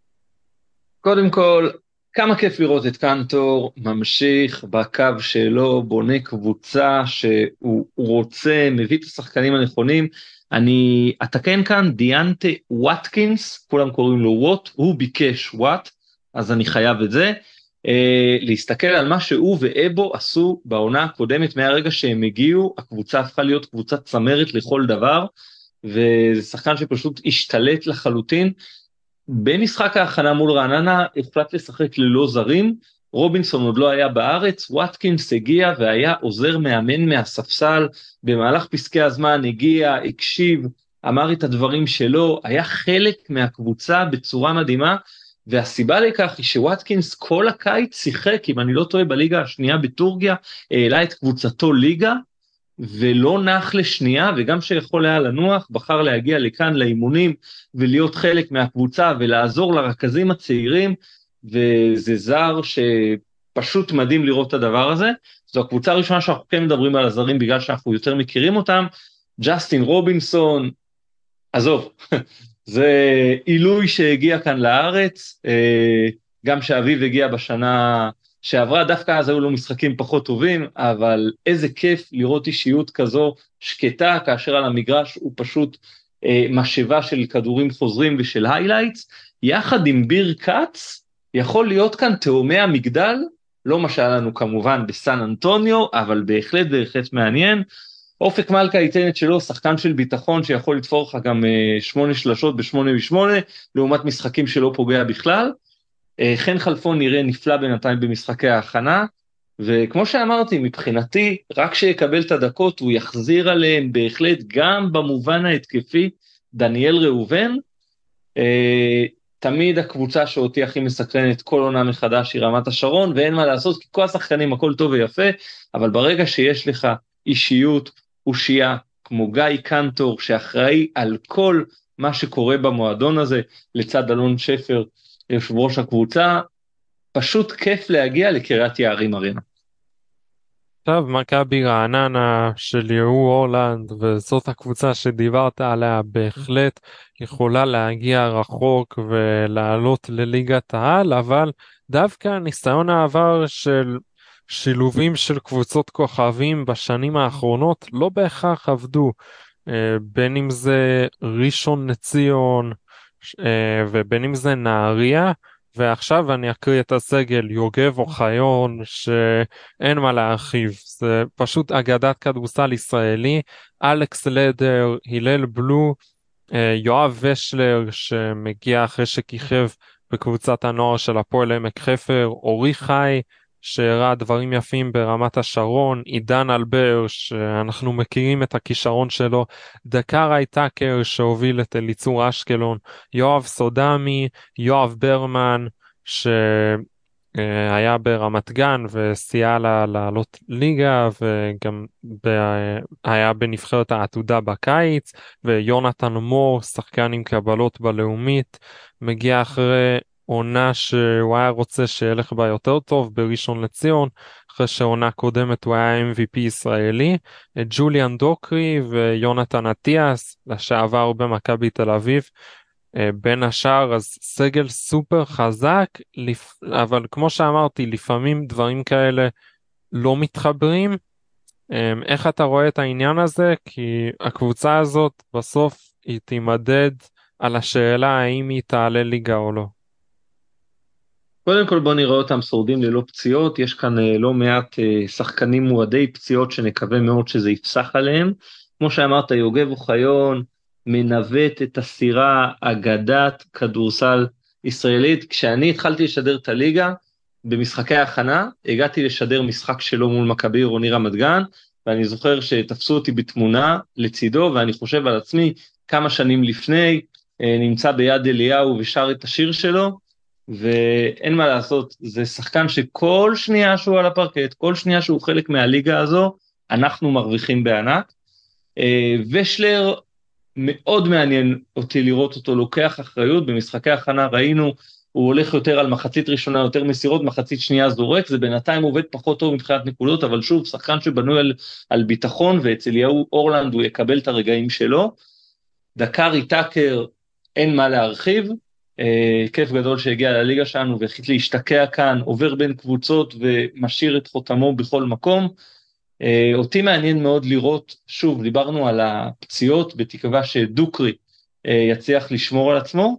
קודם כל, כמה כיף לראות את קנטור ממשיך בקו שלו, בונה קבוצה שהוא רוצה, מביא את השחקנים הנכונים. אני אתקן כאן, דיאנטה ווטקינס, כולם קוראים לו ווט, הוא ביקש ווט, אז אני חייב את זה. להסתכל על מה שהוא ואבו עשו בעונה הקודמת, מהרגע שהם הגיעו, הקבוצה הפכה להיות קבוצת צמרת לכל דבר, וזה שחקן שפשוט השתלט לחלוטין. במשחק ההכנה מול רעננה החלט לשחק ללא זרים, רובינסון עוד לא היה בארץ, ווטקינס הגיע והיה עוזר מאמן מהספסל, במהלך פסקי הזמן הגיע, הקשיב, אמר את הדברים שלו, היה חלק מהקבוצה בצורה מדהימה, והסיבה לכך היא שווטקינס כל הקיץ שיחק, אם אני לא טועה, בליגה השנייה בטורקיה, העלה את קבוצתו ליגה, ולא נח לשנייה, וגם שיכול היה לנוח, בחר להגיע לכאן לאימונים, ולהיות חלק מהקבוצה, ולעזור לרכזים הצעירים, וזה זר שפשוט מדהים לראות את הדבר הזה. זו הקבוצה הראשונה שאנחנו כן מדברים על הזרים, בגלל שאנחנו יותר מכירים אותם. ג'סטין רובינסון, עזוב, זה עילוי שהגיע כאן לארץ, גם שאביב הגיע בשנה שעברה, דווקא אז היו לו משחקים פחות טובים, אבל איזה כיף לראות אישיות כזו שקטה, כאשר על המגרש הוא פשוט משאבה של כדורים חוזרים ושל היילייטס, יחד עם ביר קאץ, יכול להיות כאן תאומי המגדל, לא מה שהיה לנו כמובן בסן אנטוניו, אבל בהחלט מעניין. אופק מלכה ייתן את שלו, שחקן של ביטחון שיכול לתפור לך גם 8 שלשות ב8-8, לעומת משחקים שלא פוגע בכלל. חן חלפון נראה נפלא בינתיים במשחקי ההכנה, וכמו שאמרתי, מבחינתי, רק שיקבל את הדקות, הוא יחזיר עליהם בהחלט גם במובן ההתקפי, דניאל ראובן. תמיד הקבוצה שאותי הכי מסקרנת כל עונה מחדש היא רמת השרון, ואין מה לעשות, כי כל השחקנים הכל טוב ויפה, אבל ברגע שיש לך אישיות, אושייה, כמו גיא קנטור, שאחראי על כל מה שקורה במועדון הזה, לצד אלון שפר, יושב ראש הקבוצה, פשוט כיף להגיע לקריית יערים ארנה. עכשיו מכבי רעננה של יהוא אורלנד, וזאת הקבוצה שדיברת עליה, בהחלט יכולה להגיע רחוק ולעלות לליגת העל, אבל דווקא ניסיון העבר של שילובים של קבוצות כוכבים בשנים האחרונות לא בהכרח עבדו, בין אם זה ראשון לציון ובין אם זה נהריה, ועכשיו אני אקריא את הסגל: יוגב אוחיון, שאין מה להרחיב, זה פשוט אגדת כדורסל ישראלי, אלכס לדר, הלל בלו, יואב ושלר שמגיע אחרי שכיכב בקבוצת הנוער של הפועל עמק חפר, אורי חי שהראה דברים יפים ברמת השרון, עידן אלבר שאנחנו מכירים את הכישרון שלו, דקארי טאקר שהוביל את אליצור אשקלון, יואב סודמי, יואב ברמן שהיה ברמת גן וסייע לה לעלות ליגה, וגם היה בנבחרת העתודה בקיץ, ויונתן מור, שחקן עם קבלות בלאומית, מגיע אחרי עונה שהוא היה רוצה שילך בה יותר טוב בראשון לציון, אחרי שעונה קודמת הוא היה MVP ישראלי, את ג'וליאן דוקרי ויונתן אטיאס, לשעבר במכבי תל אביב, בין השאר. אז סגל סופר חזק, אבל כמו שאמרתי, לפעמים דברים כאלה לא מתחברים. איך אתה רואה את העניין הזה? כי הקבוצה הזאת בסוף היא תימדד על השאלה האם היא תעלה ליגה או לא. קודם כל בוא נראה אותם שורדים ללא פציעות, יש כאן לא מעט שחקנים מועדי פציעות שנקווה מאוד שזה יפסח עליהם. כמו שאמרת, יוגב אוחיון מנווט את הסירה אגדת כדורסל ישראלית. כשאני התחלתי לשדר את הליגה במשחקי ההכנה, הגעתי לשדר משחק שלו מול מכבי עירוני רמת גן, ואני זוכר שתפסו אותי בתמונה לצידו, ואני חושב על עצמי כמה שנים לפני, נמצא ביד אליהו ושר את השיר שלו, ואין מה לעשות, זה שחקן שכל שנייה שהוא על הפרקט, כל שנייה שהוא חלק מהליגה הזו, אנחנו מרוויחים בענק. ושלר, מאוד מעניין אותי לראות אותו לוקח אחריות, במשחקי הכנה ראינו, הוא הולך יותר על מחצית ראשונה, יותר מסירות, מחצית שנייה זורק, זה בינתיים עובד פחות טוב מבחינת נקודות, אבל שוב, שחקן שבנוי על ביטחון, ואצל יהוא אורלנד הוא יקבל את הרגעים שלו. דקארי טאקר, אין מה להרחיב, כיף גדול שהגיע לליגה שלנו והחליט להשתקע כאן, עובר בין קבוצות ומשאיר את חותמו בכל מקום. אותי מעניין מאוד לראות, שוב דיברנו על הפציעות, בתקווה שדוקרי יצליח לשמור על עצמו,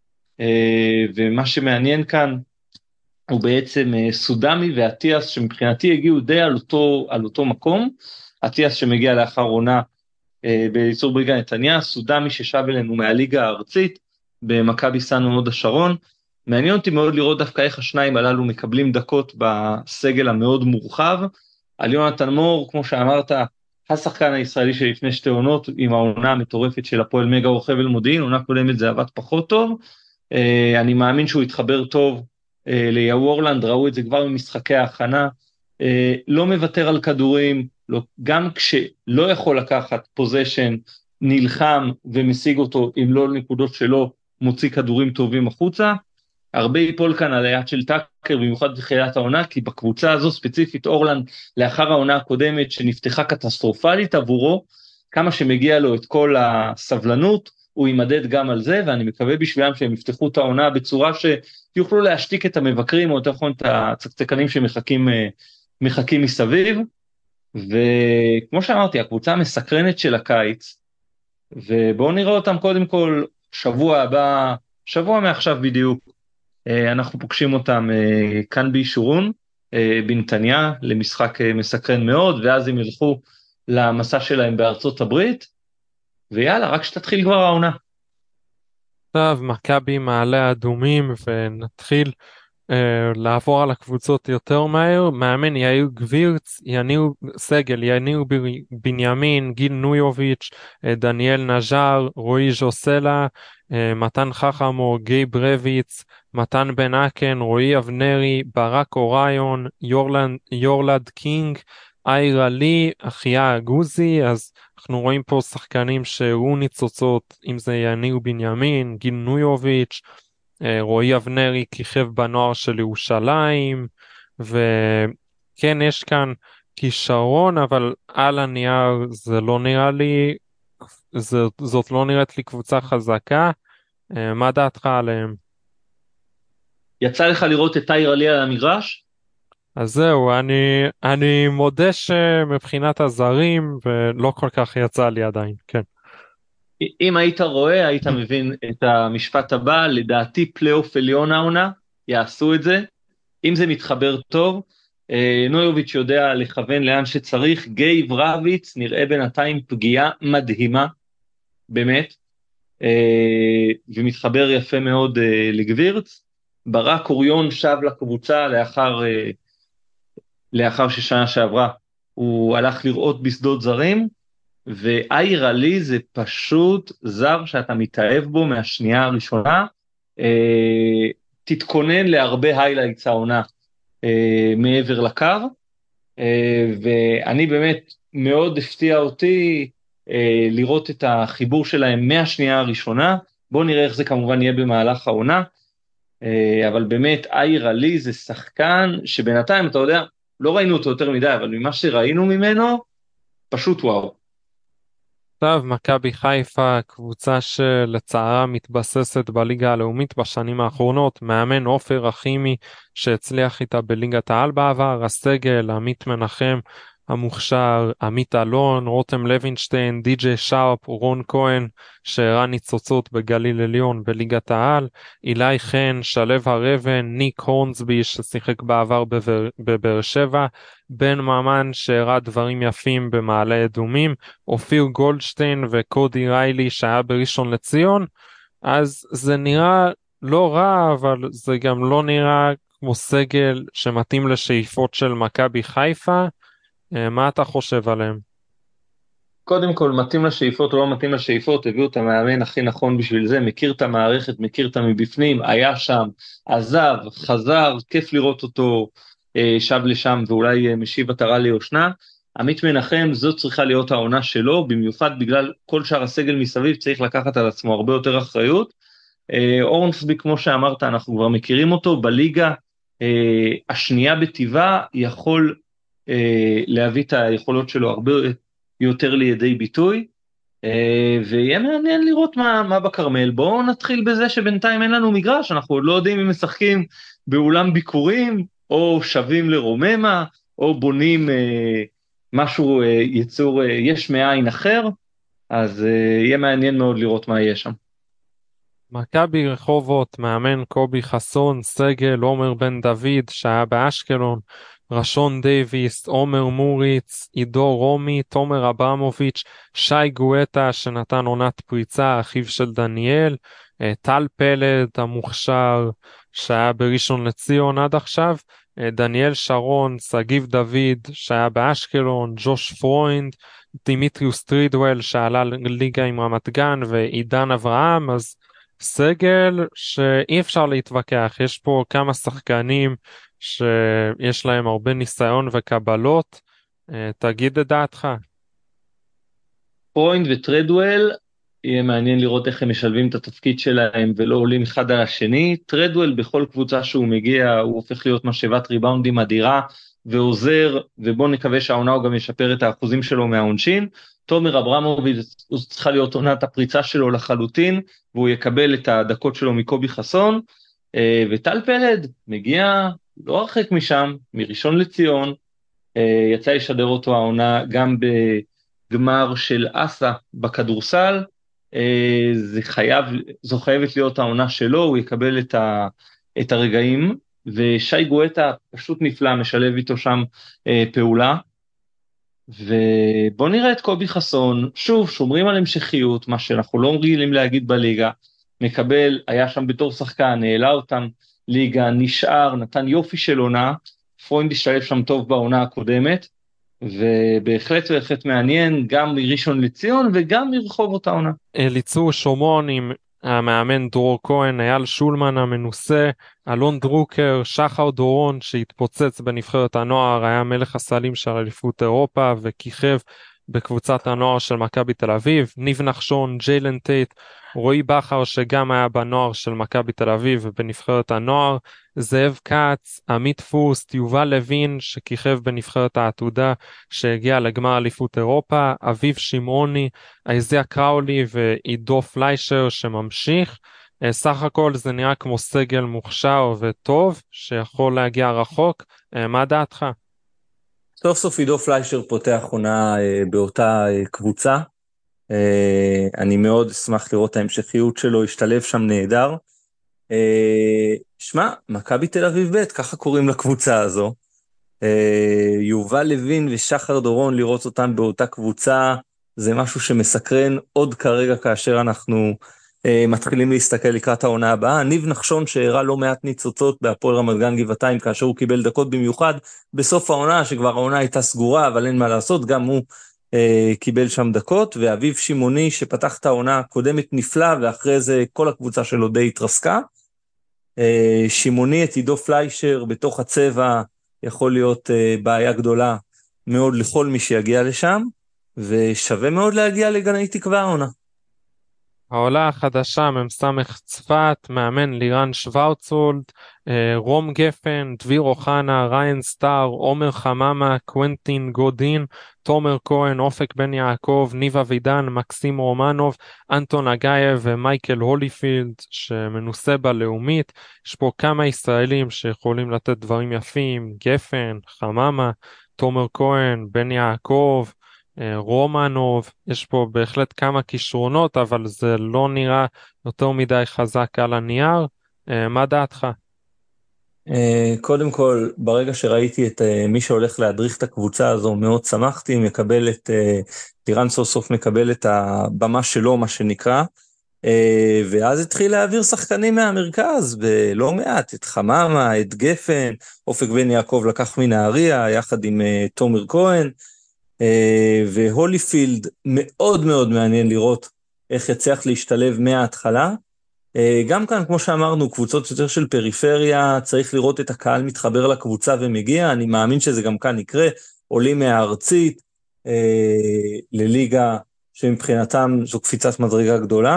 ומה שמעניין כאן הוא בעצם סודמי ואטיאס, שמבחינתי הגיעו די על אותו מקום. אטיאס שמגיע לאחר עונה באליצור בריגה נתניה, סודמי ששב אלינו מהליגה הארצית במכבי סן הוד השרון. מעניין אותי מאוד לראות דווקא איך השניים הללו מקבלים דקות בסגל המאוד מורחב. על יונתן מור, כמו שאמרת, השחקן הישראלי שלפני 2 עונות, עם העונה המטורפת של הפועל מגה או חבל מודיעין, עונה קודמת זה עבד פחות טוב. אני מאמין שהוא יתחבר טוב ליהוא אורלנד, ראו את זה כבר במשחקי ההכנה, לא מוותר על כדורים, גם כשלא יכול לקחת פוזיישן, נלחם ומשיג אותו, אם לא נקודות שלו, מוציא כדורים טובים החוצה. הרבה ייפול כאן על היד של טאקר, במיוחד בתחילת העונה, כי בקבוצה הזו ספציפית אורלנד, לאחר העונה הקודמת שנפתחה קטסטרופלית עבורו, כמה שמגיע לו את כל הסבלנות, הוא יימדד גם על זה, ואני מקווה בשבילם שהם יפתחו את העונה בצורה שיוכלו להשתיק את המבקרים, או יותר נכון את הצקצקנים שמחכים מסביב. וכמו שאמרתי, הקבוצה המסקרנת של הקיץ, ובואו נראה אותם קודם כל שבוע הבא, שבוע מעכשיו בדיוק, אנחנו פוגשים אותם כאן בישורון, בנתניה, למשחק מסקרן מאוד, ואז הם ילכו למסע שלהם בארצות הברית, ויאללה, רק שתתחיל כבר העונה. עכשיו מכבי מעלה אדומים ונתחיל לעבור על הקבוצות יותר מהר. מאמן יאיר גבירץ, יניב בנימין, גיל נויוביץ', דניאל נז'אר, רועי ז'וסלה, מתן חכמו, גיא ברביץ, מתן בן אקן, רועי אבנרי, ברק אוריון, יורלד קינג, איירה לי, אחיה גוזי. אז אנחנו רואים פה שחקנים שהראו ניצוצות, אם זה יניב בנימין, גיל נויוביץ', רועי אבנרי כיכב בנוער של ירושלים, וכן יש כאן כישרון, אבל על הנייר זה לא נראה לי, זאת לא נראית לי קבוצה חזקה. מה דעתך עליהם? יצא לך לראות את איירה לי על המגרש? אז זהו, אני מודה שמבחינת הזרים, ולא כל כך יצא לי עדיין, כן. אם היית רואה, היית מבין את המשפט הבא, לדעתי פלייאוף עליון העונה, יעשו את זה, אם זה מתחבר טוב, נויוביץ' יודע לכוון לאן שצריך, גיא ברביץ נראה בינתיים פגיעה מדהימה, באמת, ומתחבר יפה מאוד לגבירץ. ברק אוריון שב לקבוצה לאחר ששנה שעברה הוא הלך לראות בשדות זרים, ואיירה לי זה פשוט זר שאתה מתאהב בו מהשנייה הראשונה. תתכונן להרבה היילייטס העונה מעבר לקו, ואני באמת מאוד הפתיע אותי לראות את החיבור שלהם מהשנייה הראשונה. בואו נראה איך זה כמובן יהיה במהלך העונה, אבל באמת איירה לי זה שחקן שבינתיים אתה יודע, לא ראינו אותו יותר מדי, אבל ממה שראינו ממנו, פשוט וואו. עכשיו מכבי חיפה, קבוצה שלצערה מתבססת בליגה הלאומית בשנים האחרונות, מאמן עופר רחימי שהצליח איתה בליגת העל בעבר, הסגל עמית מנחם המוכשר, עמית אלון, רותם לוינשטיין, די.ג'יי שרפ, רון כהן שהראה ניצוצות בגליל עליון בליגת העל, אילי חן, שלו הרבן, ניק הורנסבי ששיחק בעבר בבאר שבע, בן ממן שהראה דברים יפים במעלה אדומים, אופיר גולדשטיין וקודי ריילי שהיה בראשון לציון. אז זה נראה לא רע, אבל זה גם לא נראה כמו סגל שמתאים לשאיפות של מכבי חיפה. מה אתה חושב עליהם? קודם כל, מתאים לשאיפות או לא מתאים לשאיפות, הביאו את המאמן הכי נכון בשביל זה, מכיר את המערכת, מכיר את המבפנים, היה שם, עזב, חזר, כיף לראות אותו, שב לשם ואולי משיב עטרה ליושנה. עמית מנחם, זו צריכה להיות העונה שלו, במיוחד בגלל כל שאר הסגל מסביב, צריך לקחת על עצמו הרבה יותר אחריות. אורנסבי, כמו שאמרת, אנחנו כבר מכירים אותו, בליגה השנייה בטבעה, יכול להביא את היכולות שלו הרבה יותר לידי ביטוי, ויהיה מעניין לראות מה בכרמל. בואו נתחיל בזה שבינתיים אין לנו מגרש, אנחנו עוד לא יודעים אם משחקים באולם ביקורים, או שווים לרוממה, או בונים משהו, יצור יש מאין אחר, אז יהיה מעניין מאוד לראות מה יהיה שם. מכבי רחובות, מאמן קובי חסון, סגל עומר בן דוד שהיה באשקלון, רשון דייביס, עומר מוריץ, עידו רומי, תומר אברמוביץ', שי גואטה שנתן עונת פריצה, אחיו של דניאל, טל פלד המוכשר שהיה בראשון לציון עד עכשיו, דניאל שרון, סגיב דוד שהיה באשקלון, ג'וש פרוינד, דימיטריוס טרידוול שעלה ליגה עם רמת גן, ועידן אברהם. אז סגל שאי אפשר להתווכח, יש פה כמה שחקנים שיש להם הרבה ניסיון וקבלות. תגיד את דעתך. פרוינד וטרדואל, יהיה מעניין לראות איך הם משלבים את התפקיד שלהם ולא עולים אחד על השני. טרדואל בכל קבוצה שהוא מגיע הוא הופך להיות משאבת ריבאונדים אדירה ועוזר, ובוא נקווה שהעונה הוא גם ישפר את האחוזים שלו מהעונשין. תומר אברמוביץ' הוא צריכה להיות עונת הפריצה שלו לחלוטין, והוא יקבל את הדקות שלו מקובי חסון, וטל פלד מגיע לא הרחק משם, מראשון לציון, יצא לשדר אותו העונה גם בגמר של אסה בכדורסל, זו חייבת להיות העונה שלו, הוא יקבל את הרגעים, ושי גואטה פשוט נפלא, משלב איתו שם פעולה, ובוא נראה את קובי חסון, שוב, שומרים על המשכיות, מה שאנחנו לא רגילים להגיד בליגה, מקבל, היה שם בתור שחקן, העלה אותם ליגה, נשאר, נתן יופי של עונה, פרוינד השתלב שם טוב בעונה הקודמת, ובהחלט מעניין, גם מראשון לציון וגם מרחובות העונה. אליצור שומרון עם המאמן דרור כהן, אייל שולמן המנוסה, אלון דרוקר, שחר דורון שהתפוצץ בנבחרת הנוער, היה מלך הסלים של אליפות אירופה וכיכב בקבוצת הנוער של מכבי תל אביב, ניב נחשון, ג'יילן טייט, רועי בכר שגם היה בנוער של מכבי תל אביב ובנבחרת הנוער, זאב כץ, עמית פוסט, יובל לוין שכיכב בנבחרת העתודה שהגיע לגמר אליפות אירופה, אביב שמעוני, איזיה קראולי ועידו פליישר שממשיך. סך הכל זה נראה כמו סגל מוכשר וטוב שיכול להגיע רחוק. מה דעתך? סוף סוף עידו פליישר פותח עונה באותה קבוצה, אני מאוד אשמח לראות ההמשכיות שלו, השתלב שם נהדר. שמע, מכבי תל אביב ב', ככה קוראים לקבוצה הזו, יובל לוין ושחר דורון, לראות אותם באותה קבוצה, זה משהו שמסקרן עוד כרגע כאשר אנחנו מתחילים להסתכל לקראת העונה הבאה. ניב נחשון שהראה לא מעט ניצוצות בהפועל רמת גן גבעתיים, כאשר הוא קיבל דקות במיוחד בסוף העונה, שכבר העונה הייתה סגורה, אבל אין מה לעשות, גם הוא קיבל שם דקות, ואביב שמעוני שפתח את העונה הקודמת נפלא, ואחרי זה כל הקבוצה שלו די התרסקה. שמעוני את עידו פליישר בתוך הצבע, יכול להיות בעיה גדולה מאוד לכל מי שיגיע לשם, ושווה מאוד להגיע לגני תקווה העונה. העולה החדשה, ממסמך צפת, מאמן לירן שוורצולד, רום גפן, דביר אוחנה, ריין סטאר, עומר חממה, קוונטין גודין, תומר כהן, אופק בן יעקב, ניב אבידן, מקסים רומנוב, אנטון אגייב ומייקל הוליפילד שמנוסה בלאומית. יש פה כמה ישראלים שיכולים לתת דברים יפים, גפן, חממה, תומר כהן, בן יעקב, רומנוב, יש פה בהחלט כמה כישרונות, אבל זה לא נראה יותר מדי חזק על הנייר. מה דעתך? קודם כל, ברגע שראיתי את מי שהולך להדריך את הקבוצה הזו, מאוד שמחתי, מקבל את, לירן סוף סוף מקבל את הבמה שלו, מה שנקרא, ואז התחיל להעביר שחקנים מהמרכז, ולא מעט, את חממה, את גפן, אופק בן יעקב לקח מנהריה, יחד עם תומר כהן, והוליפילד מאוד מאוד מעניין לראות איך יצליח להשתלב מההתחלה. גם כאן, כמו שאמרנו, קבוצות יותר של פריפריה, צריך לראות את הקהל מתחבר לקבוצה ומגיע, אני מאמין שזה גם כאן יקרה, עולים מהארצית לליגה שמבחינתם זו קפיצת מדרגה גדולה.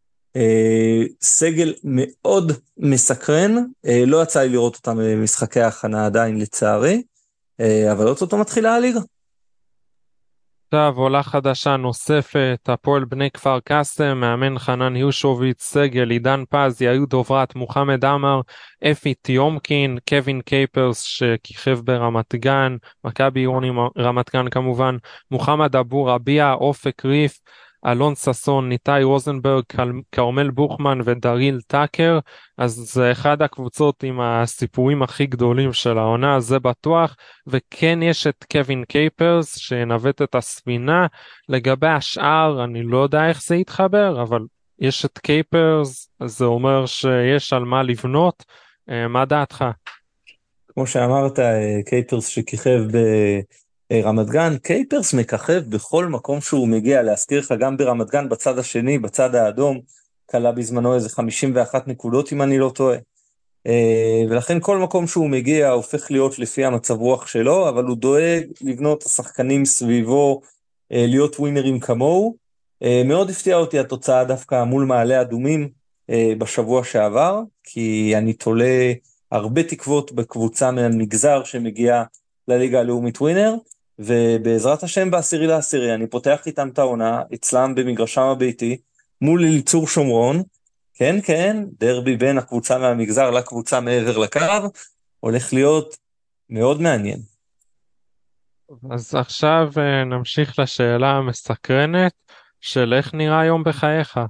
סגל מאוד מסקרן, לא יצא לי לראות אותם במשחקי ההכנה עדיין לצערי, אבל אותו מתחילה הליגה. עכשיו עולה חדשה נוספת, הפועל בני כפר קאסם, מאמן חנן יושוביץ, סגל עידן פז, יאיר דוברת, מוחמד עמר, אפי תיומקין, קווין קייפרס שכיכב ברמת גן, מכבי עירוני רמת גן כמובן, מוחמד אבו רביע, אופק ריף, אלון ססון, ניטאי רוזנברג, קרמל בוכמן ודריל טאקר. אז זה אחד הקבוצות עם הסיפורים הכי גדולים של העונה, זה בטוח, וכן יש את קווין קייפרס שנווט את הספינה. לגבי השאר אני לא יודע איך זה יתחבר, אבל יש את קייפרס, אז זה אומר שיש על מה לבנות. מה דעתך? כמו שאמרת, קייפרס שכיכב ברמת גן, קייפרס מככב בכל מקום שהוא מגיע, להזכיר לך גם ברמת גן בצד השני, בצד האדום, קלה בזמנו איזה 51 נקודות אם אני לא טועה, ולכן כל מקום שהוא מגיע הופך להיות לפי המצב רוח שלו, אבל הוא דואג לבנות השחקנים סביבו, להיות ווינרים כמוהו. מאוד הפתיע אותי התוצאה דווקא מול מעלה אדומים בשבוע שעבר, כי אני תולה הרבה תקוות בקבוצה מהמגזר שמגיעה לליגה הלאומית ווינר, ובעזרת השם ב10/10 אני פותח איתם את העונה, אצלם במגרשם הביתי, מול אליצור שומרון, כן כן, דרבי בין הקבוצה מהמגזר לקבוצה מעבר לקו, הולך להיות מאוד מעניין. אז עכשיו נמשיך לשאלה המסקרנת, של איך נראה היום בחייך.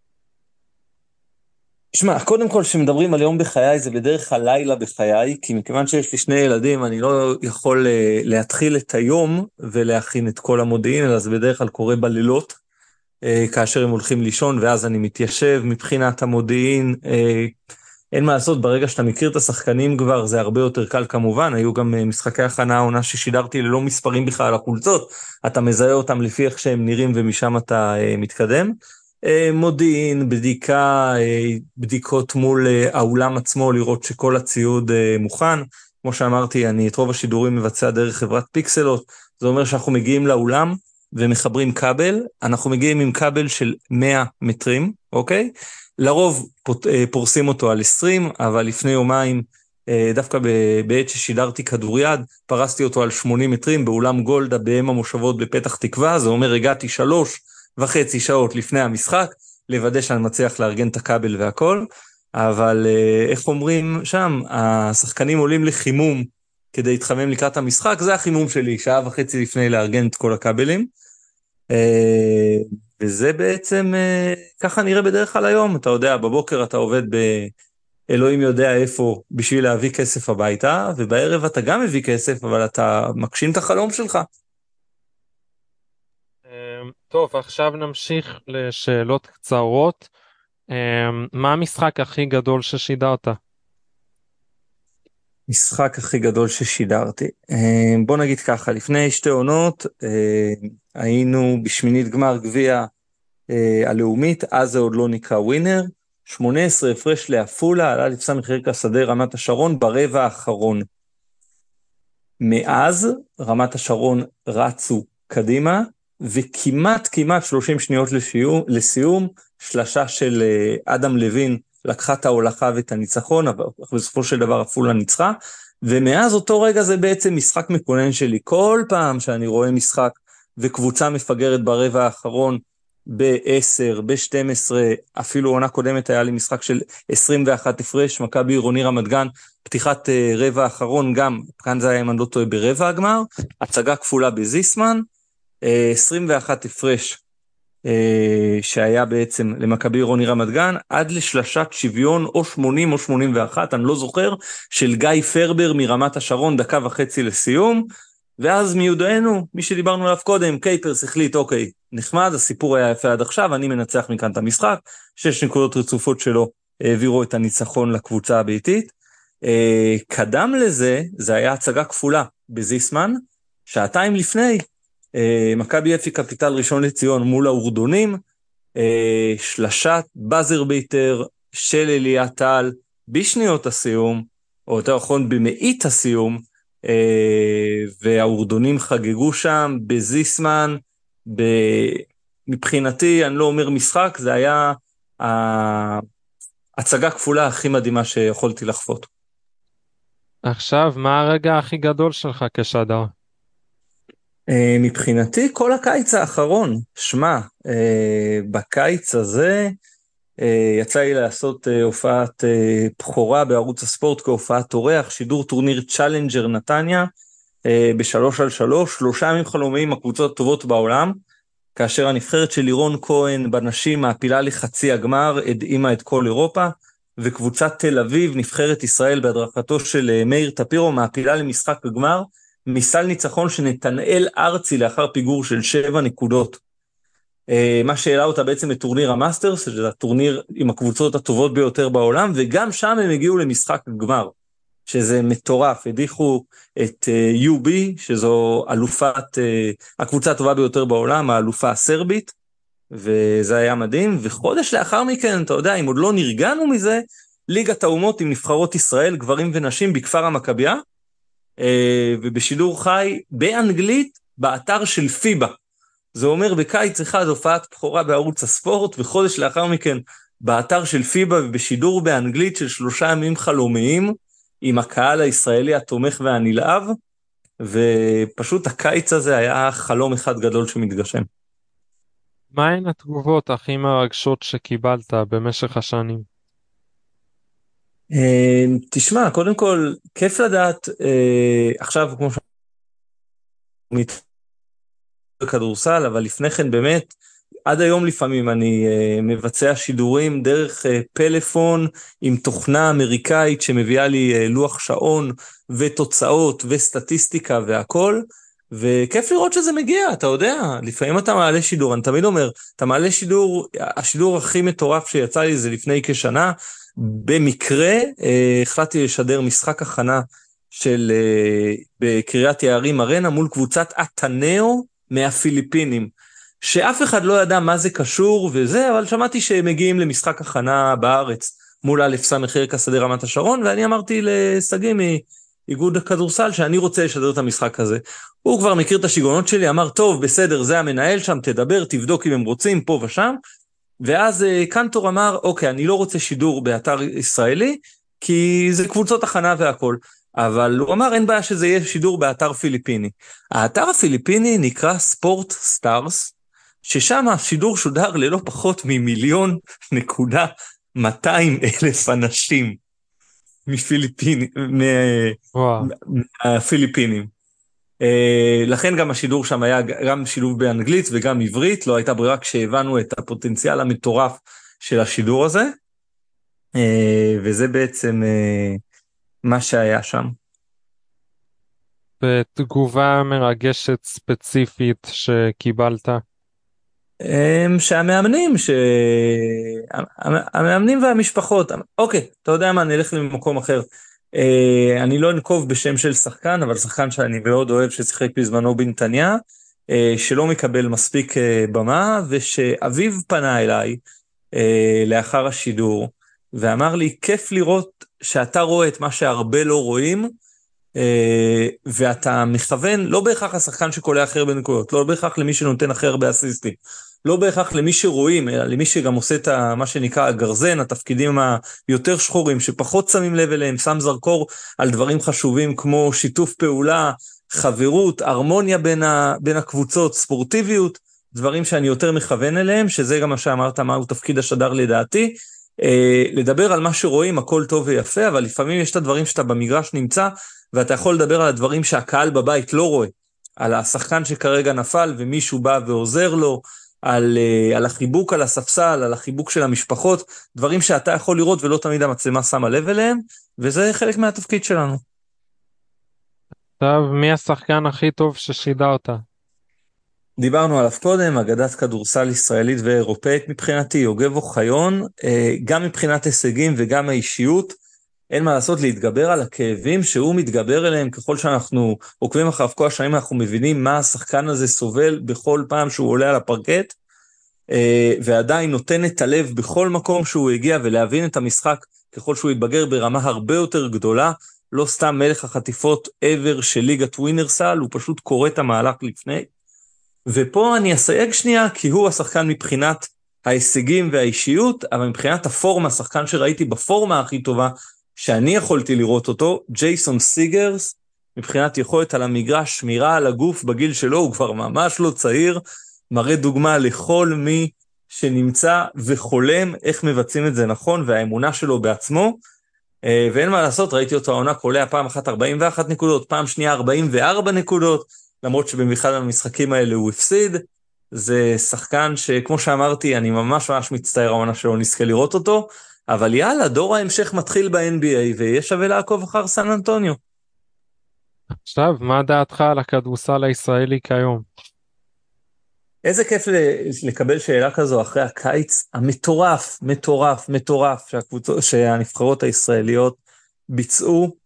תשמע, קודם כל שמדברים על יום בחיי זה בדרך כלל לילה בחיי, כי מכיוון שיש לי שני ילדים אני לא יכול להתחיל את היום ולהכין את כל המודיעין, אלא זה בדרך כלל קורה בלילות, כאשר הם הולכים לישון, ואז אני מתיישב מבחינת המודיעין. אין מה לעשות, ברגע שאתה מכיר את השחקנים כבר זה הרבה יותר קל כמובן. היו גם משחקי הכנה העונה ששידרתי ללא מספרים בכלל על החולצות, אתה מזהה אותם לפי איך שהם נראים ומשם אתה מתקדם. מודיעין, בדיקה, בדיקות מול האולם עצמו, לראות שכל הציוד מוכן. כמו שאמרתי, אני את רוב השידורים מבצע דרך חברת פיקסלות, זה אומר שאנחנו מגיעים לאולם ומחברים כבל, אנחנו מגיעים עם כבל של 100 מטרים, אוקיי? לרוב פורסים אותו על 20, אבל לפני יומיים, דווקא בעת ששידרתי כדוריד, פרסתי אותו על 80 מטרים באולם גולדה באם המושבות בפתח תקווה. זה אומר הגעתי 3.5 שעות לפני המשחק, לוודא שאני מצליח לארגן את הכבל והכל. אבל איך אומרים שם, השחקנים עולים לחימום כדי להתחמם לקראת המשחק, זה החימום שלי, 1.5 שעות לפני לארגן את כל הכבלים. וזה בעצם ככה נראה בדרך כלל היום. אתה יודע, בבוקר אתה עובד באלוהים יודע איפה בשביל להביא כסף הביתה, ובערב אתה גם מביא כסף, אבל אתה מגשים את החלום שלך. טוב, עכשיו נמשיך לשאלות קצרות. מה המשחק הכי גדול ששידרת? משחק הכי גדול ששידרתי. בוא נגיד ככה, לפני 2 עונות היינו בשמינית גמר גביע הלאומית, אז זה עוד לא נקרא ווינר, 18 הפרש לעפולה, עלה לפסם מחיר השדה רמת השרון ברבע האחרון. מאז רמת השרון רצו קדימה, וכמעט 30 שניות לסיום, שלשה של אדם לוין לקחה את ההולכה ואת הניצחון, אבל בסופו של דבר עפולה ניצחה, ומאז אותו רגע זה בעצם משחק מקונן שלי. כל פעם שאני רואה משחק וקבוצה מפגרת ברבע האחרון ב-10, ב-12, אפילו עונה קודמת היה לי משחק של 21 הפרש, מכבי עירוני רמת גן, פתיחת רבע האחרון גם, כאן זה היה אם אני לא טועה ברבע הגמר, הצגה כפולה בזיסמן, 21 הפרש שהיה בעצם למכבי עירוני רמת גן, עד לשלשת שוויון או 80 או 81, אני לא זוכר, של גיא פרבר מרמת השרון, 1.5 דקות לסיום, ואז מיודענו, מי שדיברנו עליו קודם, קייפרס החליט, אוקיי, נחמד, הסיפור היה יפה עד עכשיו, אני מנצח מכאן את המשחק, 6 נקודות רצופות שלו העבירו את הניצחון לקבוצה הביתית. קדם לזה, זה היה הצגה כפולה בזיסמן, 2 שעות לפני, מכבי אפי קפיטל ראשון לציון מול האורדונים, שלשת בזר ביטר של אליה טל בשניות הסיום, או יותר נכון במאית הסיום, והאורדונים חגגו שם בזיסמן, מבחינתי אני לא אומר משחק, זה היה הצגה כפולה הכי מדהימה שיכולתי לחוות. עכשיו, מה הרגע הכי גדול שלך כשדר? מבחינתי כל הקיץ האחרון. שמע, בקיץ הזה יצא לי לעשות הופעת בחורה בערוץ הספורט כהופעת אורח, שידור טורניר צ'לנג'ר נתניה ב3x3, 3 ימים חלומיים, הקבוצות הטובות בעולם, כאשר הנבחרת של לירון כהן בנשים מעפילה לחצי הגמר, הדהימה את כל אירופה, וקבוצת תל אביב, נבחרת ישראל בהדרכתו של מאיר טפירו, מעפילה למשחק הגמר, מסל ניצחון שנתנאל ארצי לאחר פיגור של 7 נקודות. מה שהעלה אותה בעצם לטורניר המאסטרס, שזה הטורניר עם הקבוצות הטובות ביותר בעולם, וגם שם הם הגיעו למשחק הגמר, שזה מטורף. הדיחו את UB, שזו אלופת, הקבוצה הטובה ביותר בעולם, האלופה הסרבית, וזה היה מדהים. וחודש לאחר מכן, אתה יודע, אם עוד לא נרגענו מזה, ליגת האומות עם נבחרות ישראל, גברים ונשים בכפר המכבייה, ובשידור חי באנגלית באתר של פיבה. זה אומר בקיץ אחד הופעת בחורה בערוץ הספורט, וחודש לאחר מכן באתר של פיבה ובשידור באנגלית של 3 ימים חלומיים, עם הקהל הישראלי התומך והנלהב, ופשוט הקיץ הזה היה חלום אחד גדול שמתגשם. מהן התגובות הכי מרגשות שקיבלת במשך השנים? תשמע, קודם כל, כיף לדעת, עכשיו כמו בכדורסל, אבל לפני כן באמת, עד היום לפעמים אני מבצע שידורים דרך פלאפון עם תוכנה אמריקאית שמביאה לי לוח שעון ותוצאות וסטטיסטיקה והכל, וכיף לראות שזה מגיע, אתה יודע, לפעמים אתה מעלה שידור, אני תמיד אומר, אתה מעלה שידור, השידור הכי מטורף שיצא לי זה לפני כשנה, במקרה החלטתי לשדר משחק הכנה של בקריית יערים ארנה מול קבוצת אתנאו מהפיליפינים, שאף אחד לא ידע מה זה קשור וזה, אבל שמעתי שהם מגיעים למשחק הכנה בארץ, מול א' ס' חירקה שדה רמת השרון, ואני אמרתי לסגי מאיגוד הכדורסל שאני רוצה לשדר את המשחק הזה. הוא כבר מכיר את השיגעונות שלי, אמר טוב בסדר, זה המנהל שם, תדבר, תבדוק אם הם רוצים פה ושם, ואז קנטור אמר אוקיי, אני לא רוצה שידור באתר ישראלי, כי זה קבוצות הכנה והכל, אבל הוא אמר אין בעיה שזה יהיה שידור באתר פיליפיני. האתר הפיליפיני נקרא ספורט סטארס, ששם השידור שודר ללא פחות מ1,200,000 אנשים מהפיליפינים. לכן גם השידור שם היה גם שילוב באנגלית וגם עברית, לא הייתה ברירה כשהבנו את הפוטנציאל המטורף של השידור הזה, וזה בעצם מה שהיה שם. בתגובה מרגשת ספציפית שקיבלת? המאמנים והמשפחות, אוקיי, אתה יודע מה, נלך למקום אחר. אני לא אנקוב בשם של שחקן, אבל שחקן שאני מאוד אוהב ששיחק בזמנו בנתניה, שלא מקבל מספיק במה, ושאביו פנה אליי לאחר השידור, ואמר לי, כיף לראות שאתה רואה את מה שהרבה לא רואים, ואתה מכוון, לא בהכרח השחקן שקולע אחר בנקודות, לא בהכרח למי שנותן אחר באסיסטים, לא בהכרח למי שרואים, אלא למי שגם עושה את מה שנקרא הגרזן, התפקידים היותר שחורים, שפחות שמים לב אליהם, שם זרקור על דברים חשובים כמו שיתוף פעולה, חברות, הרמוניה בין הקבוצות, ספורטיביות, דברים שאני יותר מכוון אליהם, שזה גם מה שאמרת, מהו תפקיד השדר לדעתי, לדבר על מה שרואים, הכל טוב ויפה, אבל לפעמים יש את הדברים שאתה במגרש נמצא, ואתה יכול לדבר על הדברים שהקהל בבית לא רואה, על השחקן שכרגע נפל ומישהו בא ועוזר לו, על החיבוק על הספסל, על החיבוק של המשפחות, דברים שאתה יכול לראות ולא תמיד המצלמה שמה לב אליהם, וזה חלק מהתפקיד שלנו. טוב, מי השחקן הכי טוב ששידרת? דיברנו עליו קודם, אגדת כדורסל ישראלית ואירופאית מבחינתי, יוגב אוחיון, גם מבחינת הישגים וגם האישיות, אין מה לעשות להתגבר על הכאבים שהוא מתגבר אליהם, ככל שאנחנו עוקבים אחריו כל השנים, אנחנו מבינים מה השחקן הזה סובל בכל פעם שהוא עולה על הפרקט, ועדיין נותן את הלב בכל מקום שהוא הגיע, ולהבין את המשחק ככל שהוא יתבגר ברמה הרבה יותר גדולה, לא סתם מלך החטיפות ever של ליגת ווינרסל, הוא פשוט קורא את המהלך לפני, ופה אני אסייג שנייה, כי הוא השחקן מבחינת ההישגים והאישיות, אבל מבחינת הפורמה, השחקן שראיתי בפורמה הכי טובה, שאני יכולתי לראות אותו, ג'ייסון סיגרס, מבחינת יכולת על המגרש, שמירה על הגוף בגיל שלו, הוא כבר ממש לא צעיר, מראה דוגמה לכל מי שנמצא וחולם איך מבצעים את זה נכון, והאמונה שלו בעצמו, ואין מה לעשות, ראיתי אותו העונה קולע פעם אחת 41 נקודות, פעם שנייה 44 נקודות, למרות שבמיוחד המשחקים האלה הוא הפסיד, זה שחקן שכמו שאמרתי, אני ממש מצטער העונה שלו, נזכה לראות אותו, אבל יאללה, דור ההמשך מתחיל ב-NBA, ויש שווה לעקוב אחר סן אנטוניו. עכשיו, מה דעתך על הכדורסל הישראלי כיום? איזה כיף לקבל שאלה כזו אחרי הקיץ המטורף, מטורף, מטורף, שהנבחרות הישראליות ביצעו,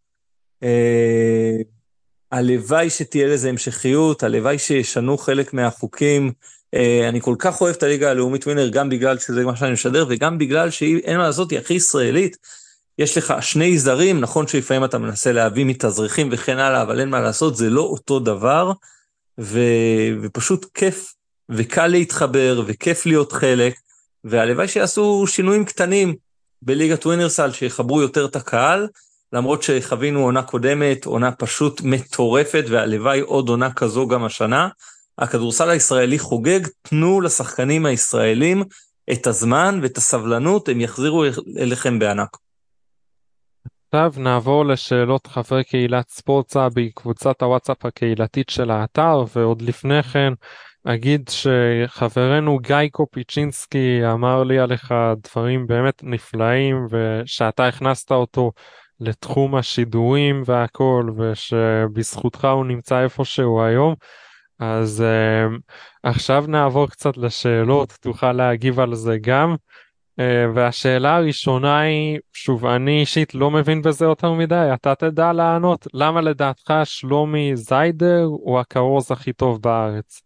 הלוואי שתהיה לזה המשכיות, הלוואי שישנו חלק מהחוקים, אני כל כך אוהב את הליגה הלאומית ווינר, גם בגלל שזה מה שאני משדר, וגם בגלל שאין מה לעשות, היא הכי ישראלית, יש לך שני זרים, נכון שלפעמים אתה מנסה להביא מתאזרחים וכן הלאה, אבל אין מה לעשות, זה לא אותו דבר, ופשוט כיף, וקל להתחבר, וכיף להיות חלק, והלוואי שיעשו שינויים קטנים בליגת ווינרסל, שיחברו יותר את הקהל, למרות שחווינו עונה קודמת, עונה פשוט מטורפת, והלוואי עוד עונה כזו גם השנה, הכדורסל הישראלי חוגג, תנו לשחקנים הישראלים את הזמן ואת הסבלנות, הם יחזירו אליכם בענק. עכשיו נעבור לשאלות חברי קהילת ספורט סאבי, קבוצת הוואטסאפ הקהילתית של האתר, ועוד לפני כן אגיד שחברנו גיא קופיצ'ינסקי אמר לי עליך דברים באמת נפלאים, ושאתה הכנסת אותו לתחום השידורים והכל, ושבזכותך הוא נמצא איפה שהוא היום. אז עכשיו נעבור קצת לשאלות, תוכל להגיב על זה גם. והשאלה הראשונה היא, שוב, אני אישית לא מבין בזה יותר מדי, אתה תדע לענות, למה לדעתך שלומי זיידר הוא הכרוז הכי טוב בארץ?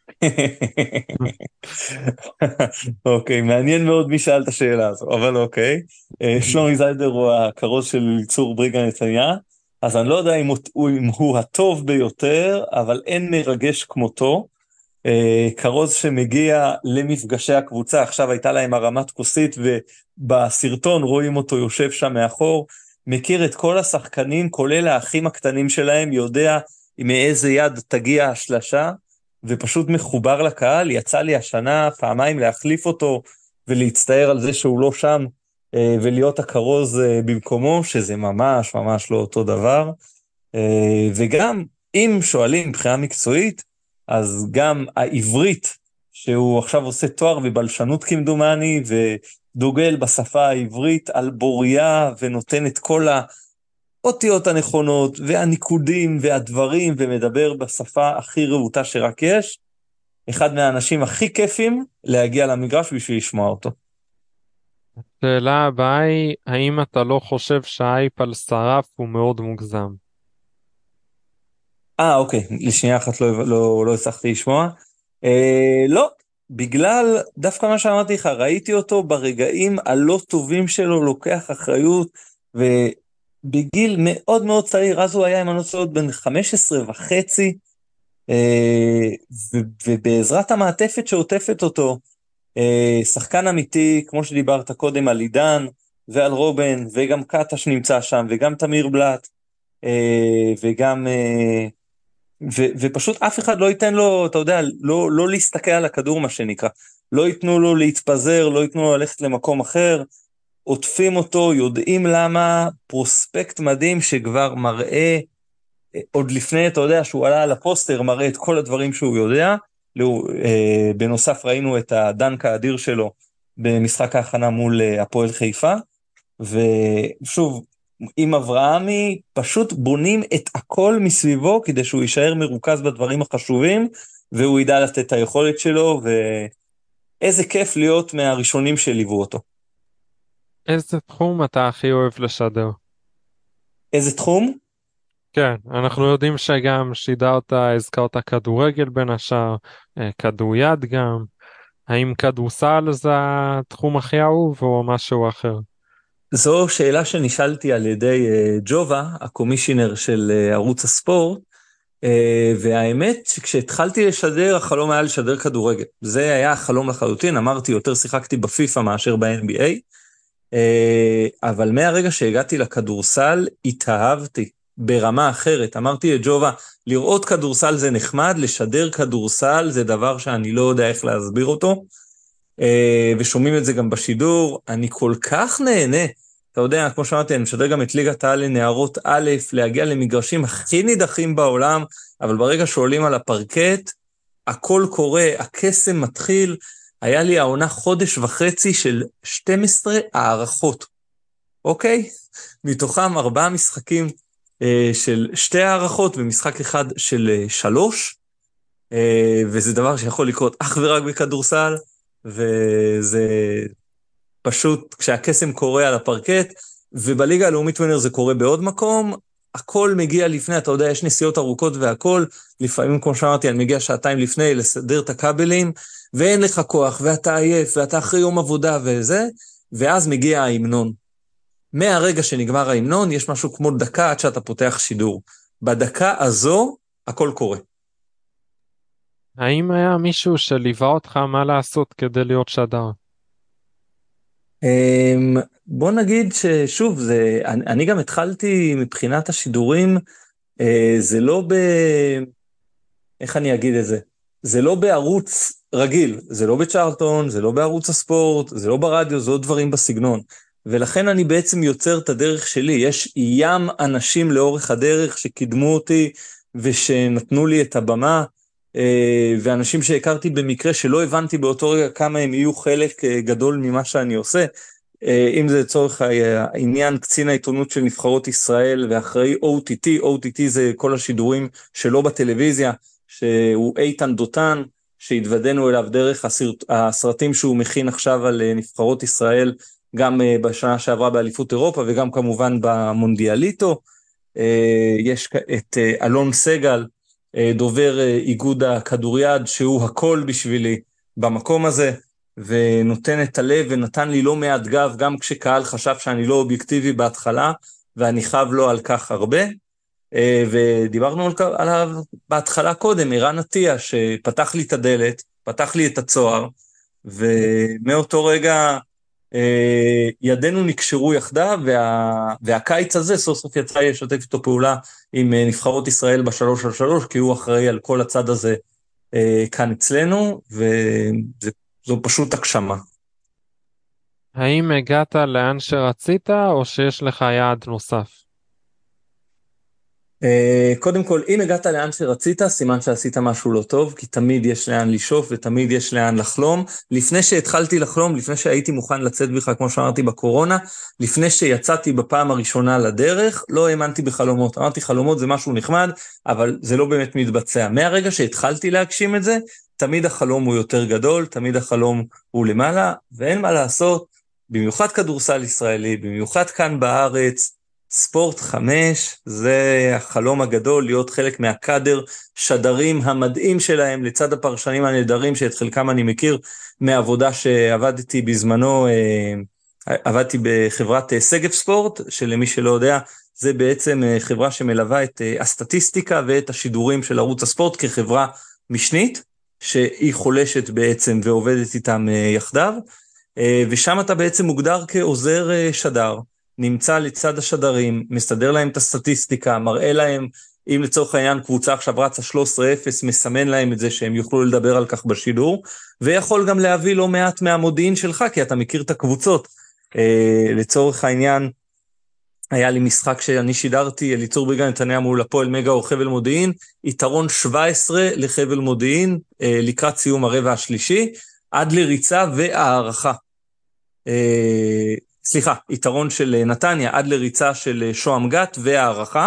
אוקיי, מעניין מאוד מי שאל את השאלה הזו, אבל אוקיי. שלומי זיידר הוא הכרוז של אליצור בריגה נתניה, אז אני לא יודע אם הוא הטוב ביותר, אבל אין מרגש כמותו. כרוז שמגיע למפגשי הקבוצה, עכשיו הייתה להם הרמת כוסית, ובסרטון רואים אותו יושב שם מאחור, מכיר את כל השחקנים, כולל האחים הקטנים שלהם, יודע מאיזה יד תגיע השלשה, ופשוט מחובר לקהל. יצא לי השנה פעמיים להחליף אותו, ולהצטער על זה שהוא לא שם, ולהיות הכרוז במקומו, שזה ממש ממש לא אותו דבר. וגם אם שואלים מבחינה מקצועית, אז גם העברית, שהוא עכשיו עושה תואר בבלשנות כמדומני, ודוגל בשפה העברית על בוריה, ונותן את כל האותיות הנכונות, והניקודים והדברים, ומדבר בשפה הכי רהוטה שרק יש, אחד מהאנשים הכי כיפים להגיע למגרש בשביל לשמוע אותו. שאלה הבאה היא, האם אתה לא חושב שהאייפ על שרף הוא מאוד מוגזם? אוקיי, לשנייה אחת לא הצלחתי לשמוע. לא, בגלל דווקא מה שאמרתי לך, ראיתי אותו ברגעים הלא טובים שלו, לוקח אחריות, ובגיל מאוד מאוד צעיר, אז הוא היה עם הנוצאות בן 15.5, ובעזרת המעטפת שעוטפת אותו, שחקן אמיתי, כמו שדיברת קודם על עידן ועל רובן, וגם קטש נמצא שם, וגם תמיר בלט, וגם... ופשוט אף אחד לא ייתן לו, אתה יודע, לא להסתכל על הכדור, מה שנקרא. לא ייתנו לו להתפזר, לא ייתנו לו ללכת למקום אחר, עוטפים אותו, יודעים למה, פרוספקט מדהים שכבר מראה, עוד לפני, אתה יודע, שהוא עלה על הפוסטר, מראה את כל הדברים שהוא יודע. בנוסף ראינו את הדנק האדיר שלו במשחק ההכנה מול הפועל חיפה, ושוב, עם אברהמי פשוט בונים את הכל מסביבו, כדי שהוא יישאר מרוכז בדברים החשובים, והוא ידע לתת את היכולת שלו, ואיזה כיף להיות מהראשונים שליוו אותו. איזה תחום אתה הכי אוהב לשדר? איזה תחום? כן, אנחנו יודעים שגם שידרת, הזכרת כדורגל בין השאר, כדוריד גם. האם כדורסל זה התחום הכי אהוב או משהו אחר? זו שאלה שנשאלתי על ידי ג'ובה, הקומישיונר של ערוץ הספורט, והאמת שכשהתחלתי לשדר, החלום היה לשדר כדורגל. זה היה החלום לחלוטין, אמרתי, יותר שיחקתי בפיפה מאשר ב-NBA, אבל מהרגע שהגעתי לכדורסל, התאהבתי ברמה אחרת. אמרתי לג'ובה, לראות כדורסל זה נחמד, לשדר כדורסל זה דבר שאני לא יודע איך להסביר אותו, ושומעים את זה גם בשידור. אני כל כך נהנה, אתה יודע, כמו שאמרתי, אני משדר גם את ליגת העל לנערות א', להגיע למגרשים הכי נידחים בעולם, אבל ברגע שעולים על הפרקט, הכל קורה, הקסם מתחיל. היה לי העונה חודש וחצי של 12 הערכות, אוקיי? מתוכם 4 משחקים של 2 הערכות, ומשחק אחד של 3, וזה דבר שיכול לקרות אך ורק בכדורסל, וזה פשוט כשהקסם קורה על הפרקט, ובליגה הלאומית ווינר זה קורה בעוד מקום, הכל מגיע לפני, אתה יודע, יש נסיעות ארוכות והכל, לפעמים כמו שאמרתי, אני מגיע שעתיים לפני לסדר את הכבלים, ואין לך כוח, ואתה עייף, ואתה אחרי יום עבודה וזה, ואז מגיע ההמנון. מהרגע שנגמר ההמנון, יש משהו כמו דקה עד שאתה פותח שידור. בדקה הזו, הכל קורה. האם היה מישהו שליווה אותך מה לעשות כדי להיות שדר? בוא נגיד ששוב, אני גם התחלתי מבחינת השידורים, זה לא איך אני אגיד את זה? זה לא בערוץ רגיל, זה לא בצ'ארלטון, זה לא בערוץ הספורט, זה לא ברדיו, זה עוד דברים בסגנון. ולכן אני בעצם יוצר את הדרך שלי. יש ים אנשים לאורך הדרך שקידמו אותי ושנתנו לי את הבמה. ואנשים שהכרתי במקרה שלא הבנתי באותו רגע כמה הם יהיו חלק גדול ממה שאני עושה, אם זה לצורך העניין קצין העיתונות של נבחרות ישראל ואחראי OTT זה כל השידורים שלו בטלוויזיה, שהוא איתן דותן, שהתוודענו אליו דרך הסרטים שהוא מכין עכשיו על נבחרות ישראל, גם בשנה שעברה באליפות אירופה וגם כמובן במונדיאליטו. יש את אלון סגל, דובר איגוד הכדוריד, שהוא הכל בשבילי במקום הזה, ונותן את הלב ונתן לי לא מעט גב, גם כשקהל חשב שאני לא אובייקטיבי בהתחלה, ואני חב לו על כך הרבה. ודיברנו עליו בהתחלה קודם, ערן עטיה, שפתח לי את הדלת, פתח לי את הצוהר, ומאותו רגע ידינו נקשרו יחדיו, והקיץ הזה סוף סוף יצא לשתף איתו פעולה עם נבחרות ישראל ב3-3, כי הוא אחראי על כל הצד הזה כאן אצלנו, וזו פשוט הגשמה. האם הגעת לאן שרצית או שיש לך יעד נוסף? קודם כל, אם הגעת לאן שרצית, סימן שעשית משהו לא טוב, כי תמיד יש לאן לשאוף ותמיד יש לאן לחלום. לפני שהתחלתי לחלום, לפני שהייתי מוכן לצאת בכלל, כמו שאמרתי בקורונה, לפני שיצאתי בפעם הראשונה לדרך, לא האמנתי בחלומות. אמרתי, חלומות זה משהו נחמד, אבל זה לא באמת מתבצע. מהרגע שהתחלתי להגשים את זה, תמיד החלום הוא יותר גדול, תמיד החלום הוא למעלה, ואין מה לעשות, במיוחד כדורסל ישראלי, במיוחד כאן בארץ, ספורט 5, זה החלום הגדול, להיות חלק מהקאדר שדרים המדהים שלהם, לצד הפרשנים הנהדרים, שאת חלקם אני מכיר, מעבודה שעבדתי בזמנו, עבדתי בחברת סגב ספורט, שלמי שלא יודע, זה בעצם חברה שמלווה את הסטטיסטיקה ואת השידורים של ערוץ הספורט, כחברה משנית, שהיא חולשת בעצם ועובדת איתם יחדיו, ושם אתה בעצם מוגדר כעוזר שדר, נמצא לצד השדרים, מסדר להם את הסטטיסטיקה, מראה להם, אם לצורך העניין קבוצה עכשיו רצה 13-0, מסמן להם את זה שהם יוכלו לדבר על כך בשידור, ויכול גם להביא לא מעט מהמודיעין שלך, כי אתה מכיר את הקבוצות. לצורך העניין, היה לי משחק שאני שידרתי, אליצור בריגה נתניה מול הפועל מגה או חבל מודיעין, יתרון 17 לחבל מודיעין, לקראת סיום הרבע השלישי, עד לריצה והערכה. סליחה, יתרון של נתניה עד לריצה של שוהם גת והערכה,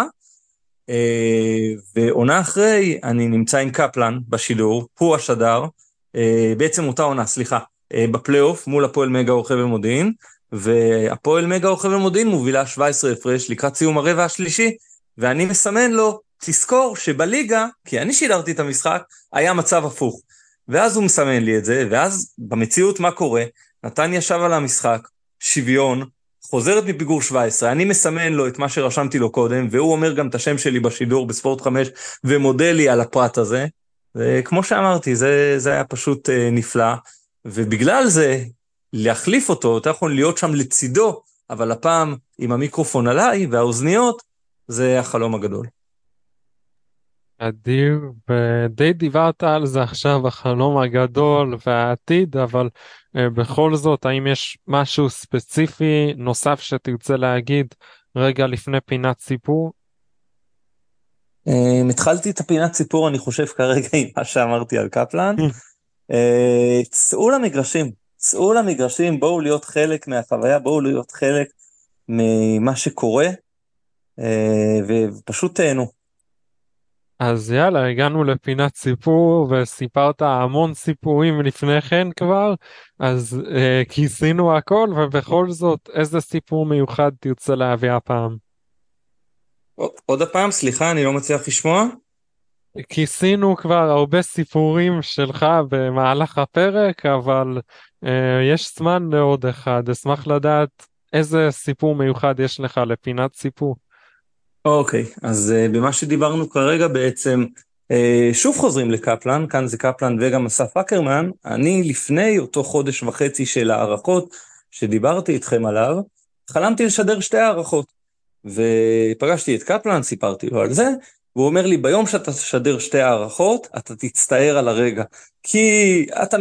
ועונה אחרי אני נמצא עם קפלן בשידור, הוא השדר, בעצם אותה עונה, סליחה, בפלייאוף מול הפועל מגה או חבל מודיעין, והפועל מגה או חבל מודיעין מובילה 17 הפרש לקראת סיום הרבע השלישי, ואני מסמן לו, תזכור שבליגה, כי אני שידרתי את המשחק, היה מצב הפוך, ואז הוא מסמן לי את זה, ואז במציאות מה קורה? נתניה ישב על המשחק, שוויון, חוזרת מפיגור 17, אני מסמן לו את מה שרשמתי לו קודם, והוא אומר גם את השם שלי בשידור בספורט 5, ומודה לי על הפרט הזה, וכמו שאמרתי, זה היה פשוט נפלא, ובגלל זה, להחליף אותו, אתה יכול להיות שם לצידו, אבל הפעם עם המיקרופון עליי, והאוזניות, זה החלום הגדול. אדיר, ודי דיברת על זה עכשיו, החלום הגדול והעתיד, אבל בכל זאת, האם יש משהו ספציפי נוסף שתרצה להגיד רגע לפני פינת סיפור? התחלתי את הפינת סיפור, אני חושב כרגע עם מה שאמרתי על קפלן. צאו למגרשים, בואו להיות חלק מהחוויה, בואו להיות חלק ממה שקורה, ופשוט תהנו. אז יאללה, הגענו לפינת סיפור וסיפרת המון סיפורים לפני כן כבר, אז כיסינו הכל, ובכל זאת איזה סיפור מיוחד תרצה להביא הפעם? עוד הפעם, סליחה, אני לא מצליח לשמוע. כיסינו כבר הרבה סיפורים שלך במהלך הפרק, אבל יש זמן לעוד אחד. אשמח לדעת איזה סיפור מיוחד יש לך לפינת סיפור. אוקיי, אז במה שדיברנו כרגע בעצם, שוב חוזרים לקפלן, כאן זה קפלן וגם אסף אקרמן, אני לפני אותו חודש וחצי של הערכות שדיברתי איתכם עליו, חלמתי לשדר 2 הערכות, ופגשתי את קפלן, סיפרתי לו על זה, והוא אומר לי, ביום שאתה תשדר 2 הערכות, אתה תצטער על הרגע, כי אתה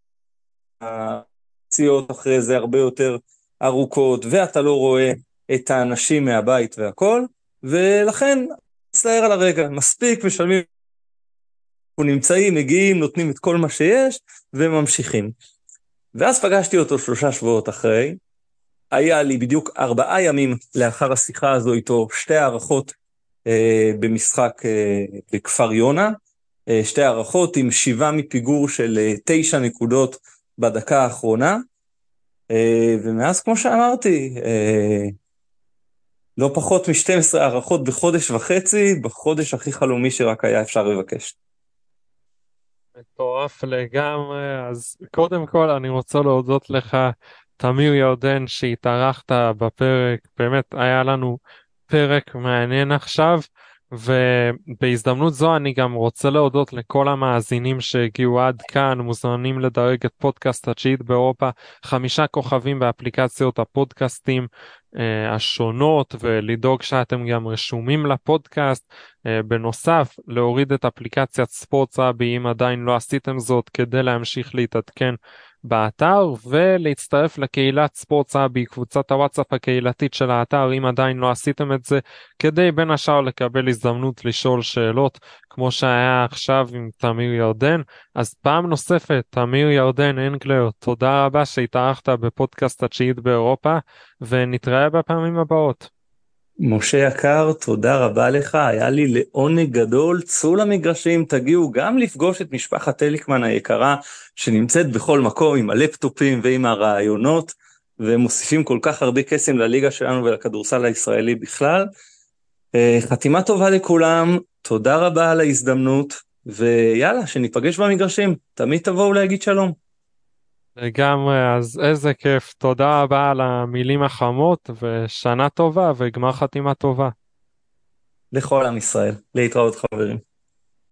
מציאות אחרי זה הרבה יותר ארוכות, ואתה לא רואה את האנשים מהבית והכל, ולכן תצטער על הרגע, מספיק משלמים אנחנו נמצאים, מגיעים, נותנים את כל מה שיש, וממשיכים. ואז פגשתי אותו 3 שבועות אחרי, היה לי בדיוק 4 ימים לאחר השיחה הזו איתו, 2 הערכות במשחק בכפר יונה, 2 הערכות עם 7 מפיגור של 9 נקודות בדקה האחרונה, ומאז כמו שאמרתי, לא פחות מ-12 הערכות בחודש וחצי, בחודש הכי חלומי שרק היה אפשר לבקש. מטורף לגמרי. אז קודם כל אני רוצה להודות לך, תמיר ירדן, שהתארחת בפרק. באמת היה לנו פרק מעניין עכשיו, ובהזדמנות זו אני גם רוצה להודות לכל המאזינים שהגיעו עד כאן. מוזמנים לדרג את פודקאסט התשיעית באירופה 5 כוכבים באפליקציות הפודקאסטים השונות, ולדאוג שאתם גם רשומים לפודקאסט. בנוסף, להוריד את אפליקציית ספורטסאבי אם עדיין לא עשיתם זאת, כדי להמשיך להתעדכן באתר, ולהצטרף לקהילת ספורטסאבי, קבוצת הוואטסאפ הקהילתית של האתר, אם עדיין לא עשיתם את זה, כדי בין השאר לקבל הזדמנות לשאול שאלות, כמו שהיה עכשיו עם תמיר ירדן. אז פעם נוספת, תמיר ירדן אנגלר, תודה רבה שהתארחת בפודקאסט התשיעית באירופה, ונתראה בפעמים הבאות. משה יקר, תודה רבה לך, היה לי לעונג גדול. צאו למגרשים, תגיעו גם לפגוש את משפחת אליקמן היקרה, שנמצאת בכל מקום עם הלפטופים ועם הרעיונות, ומוסיפים כל כך הרבה קסם לליגה שלנו ולכדורסל הישראלי בכלל. חתימה טובה לכולם, תודה רבה על ההזדמנות, ויאללה, שניפגש במגרשים, תמיד תבואו להגיד שלום. לגמרי, אז איזה כיף. תודה רבה על המילים החמות, ושנה טובה וגמר חתימה טובה. לכל עם ישראל, להתראות חברים.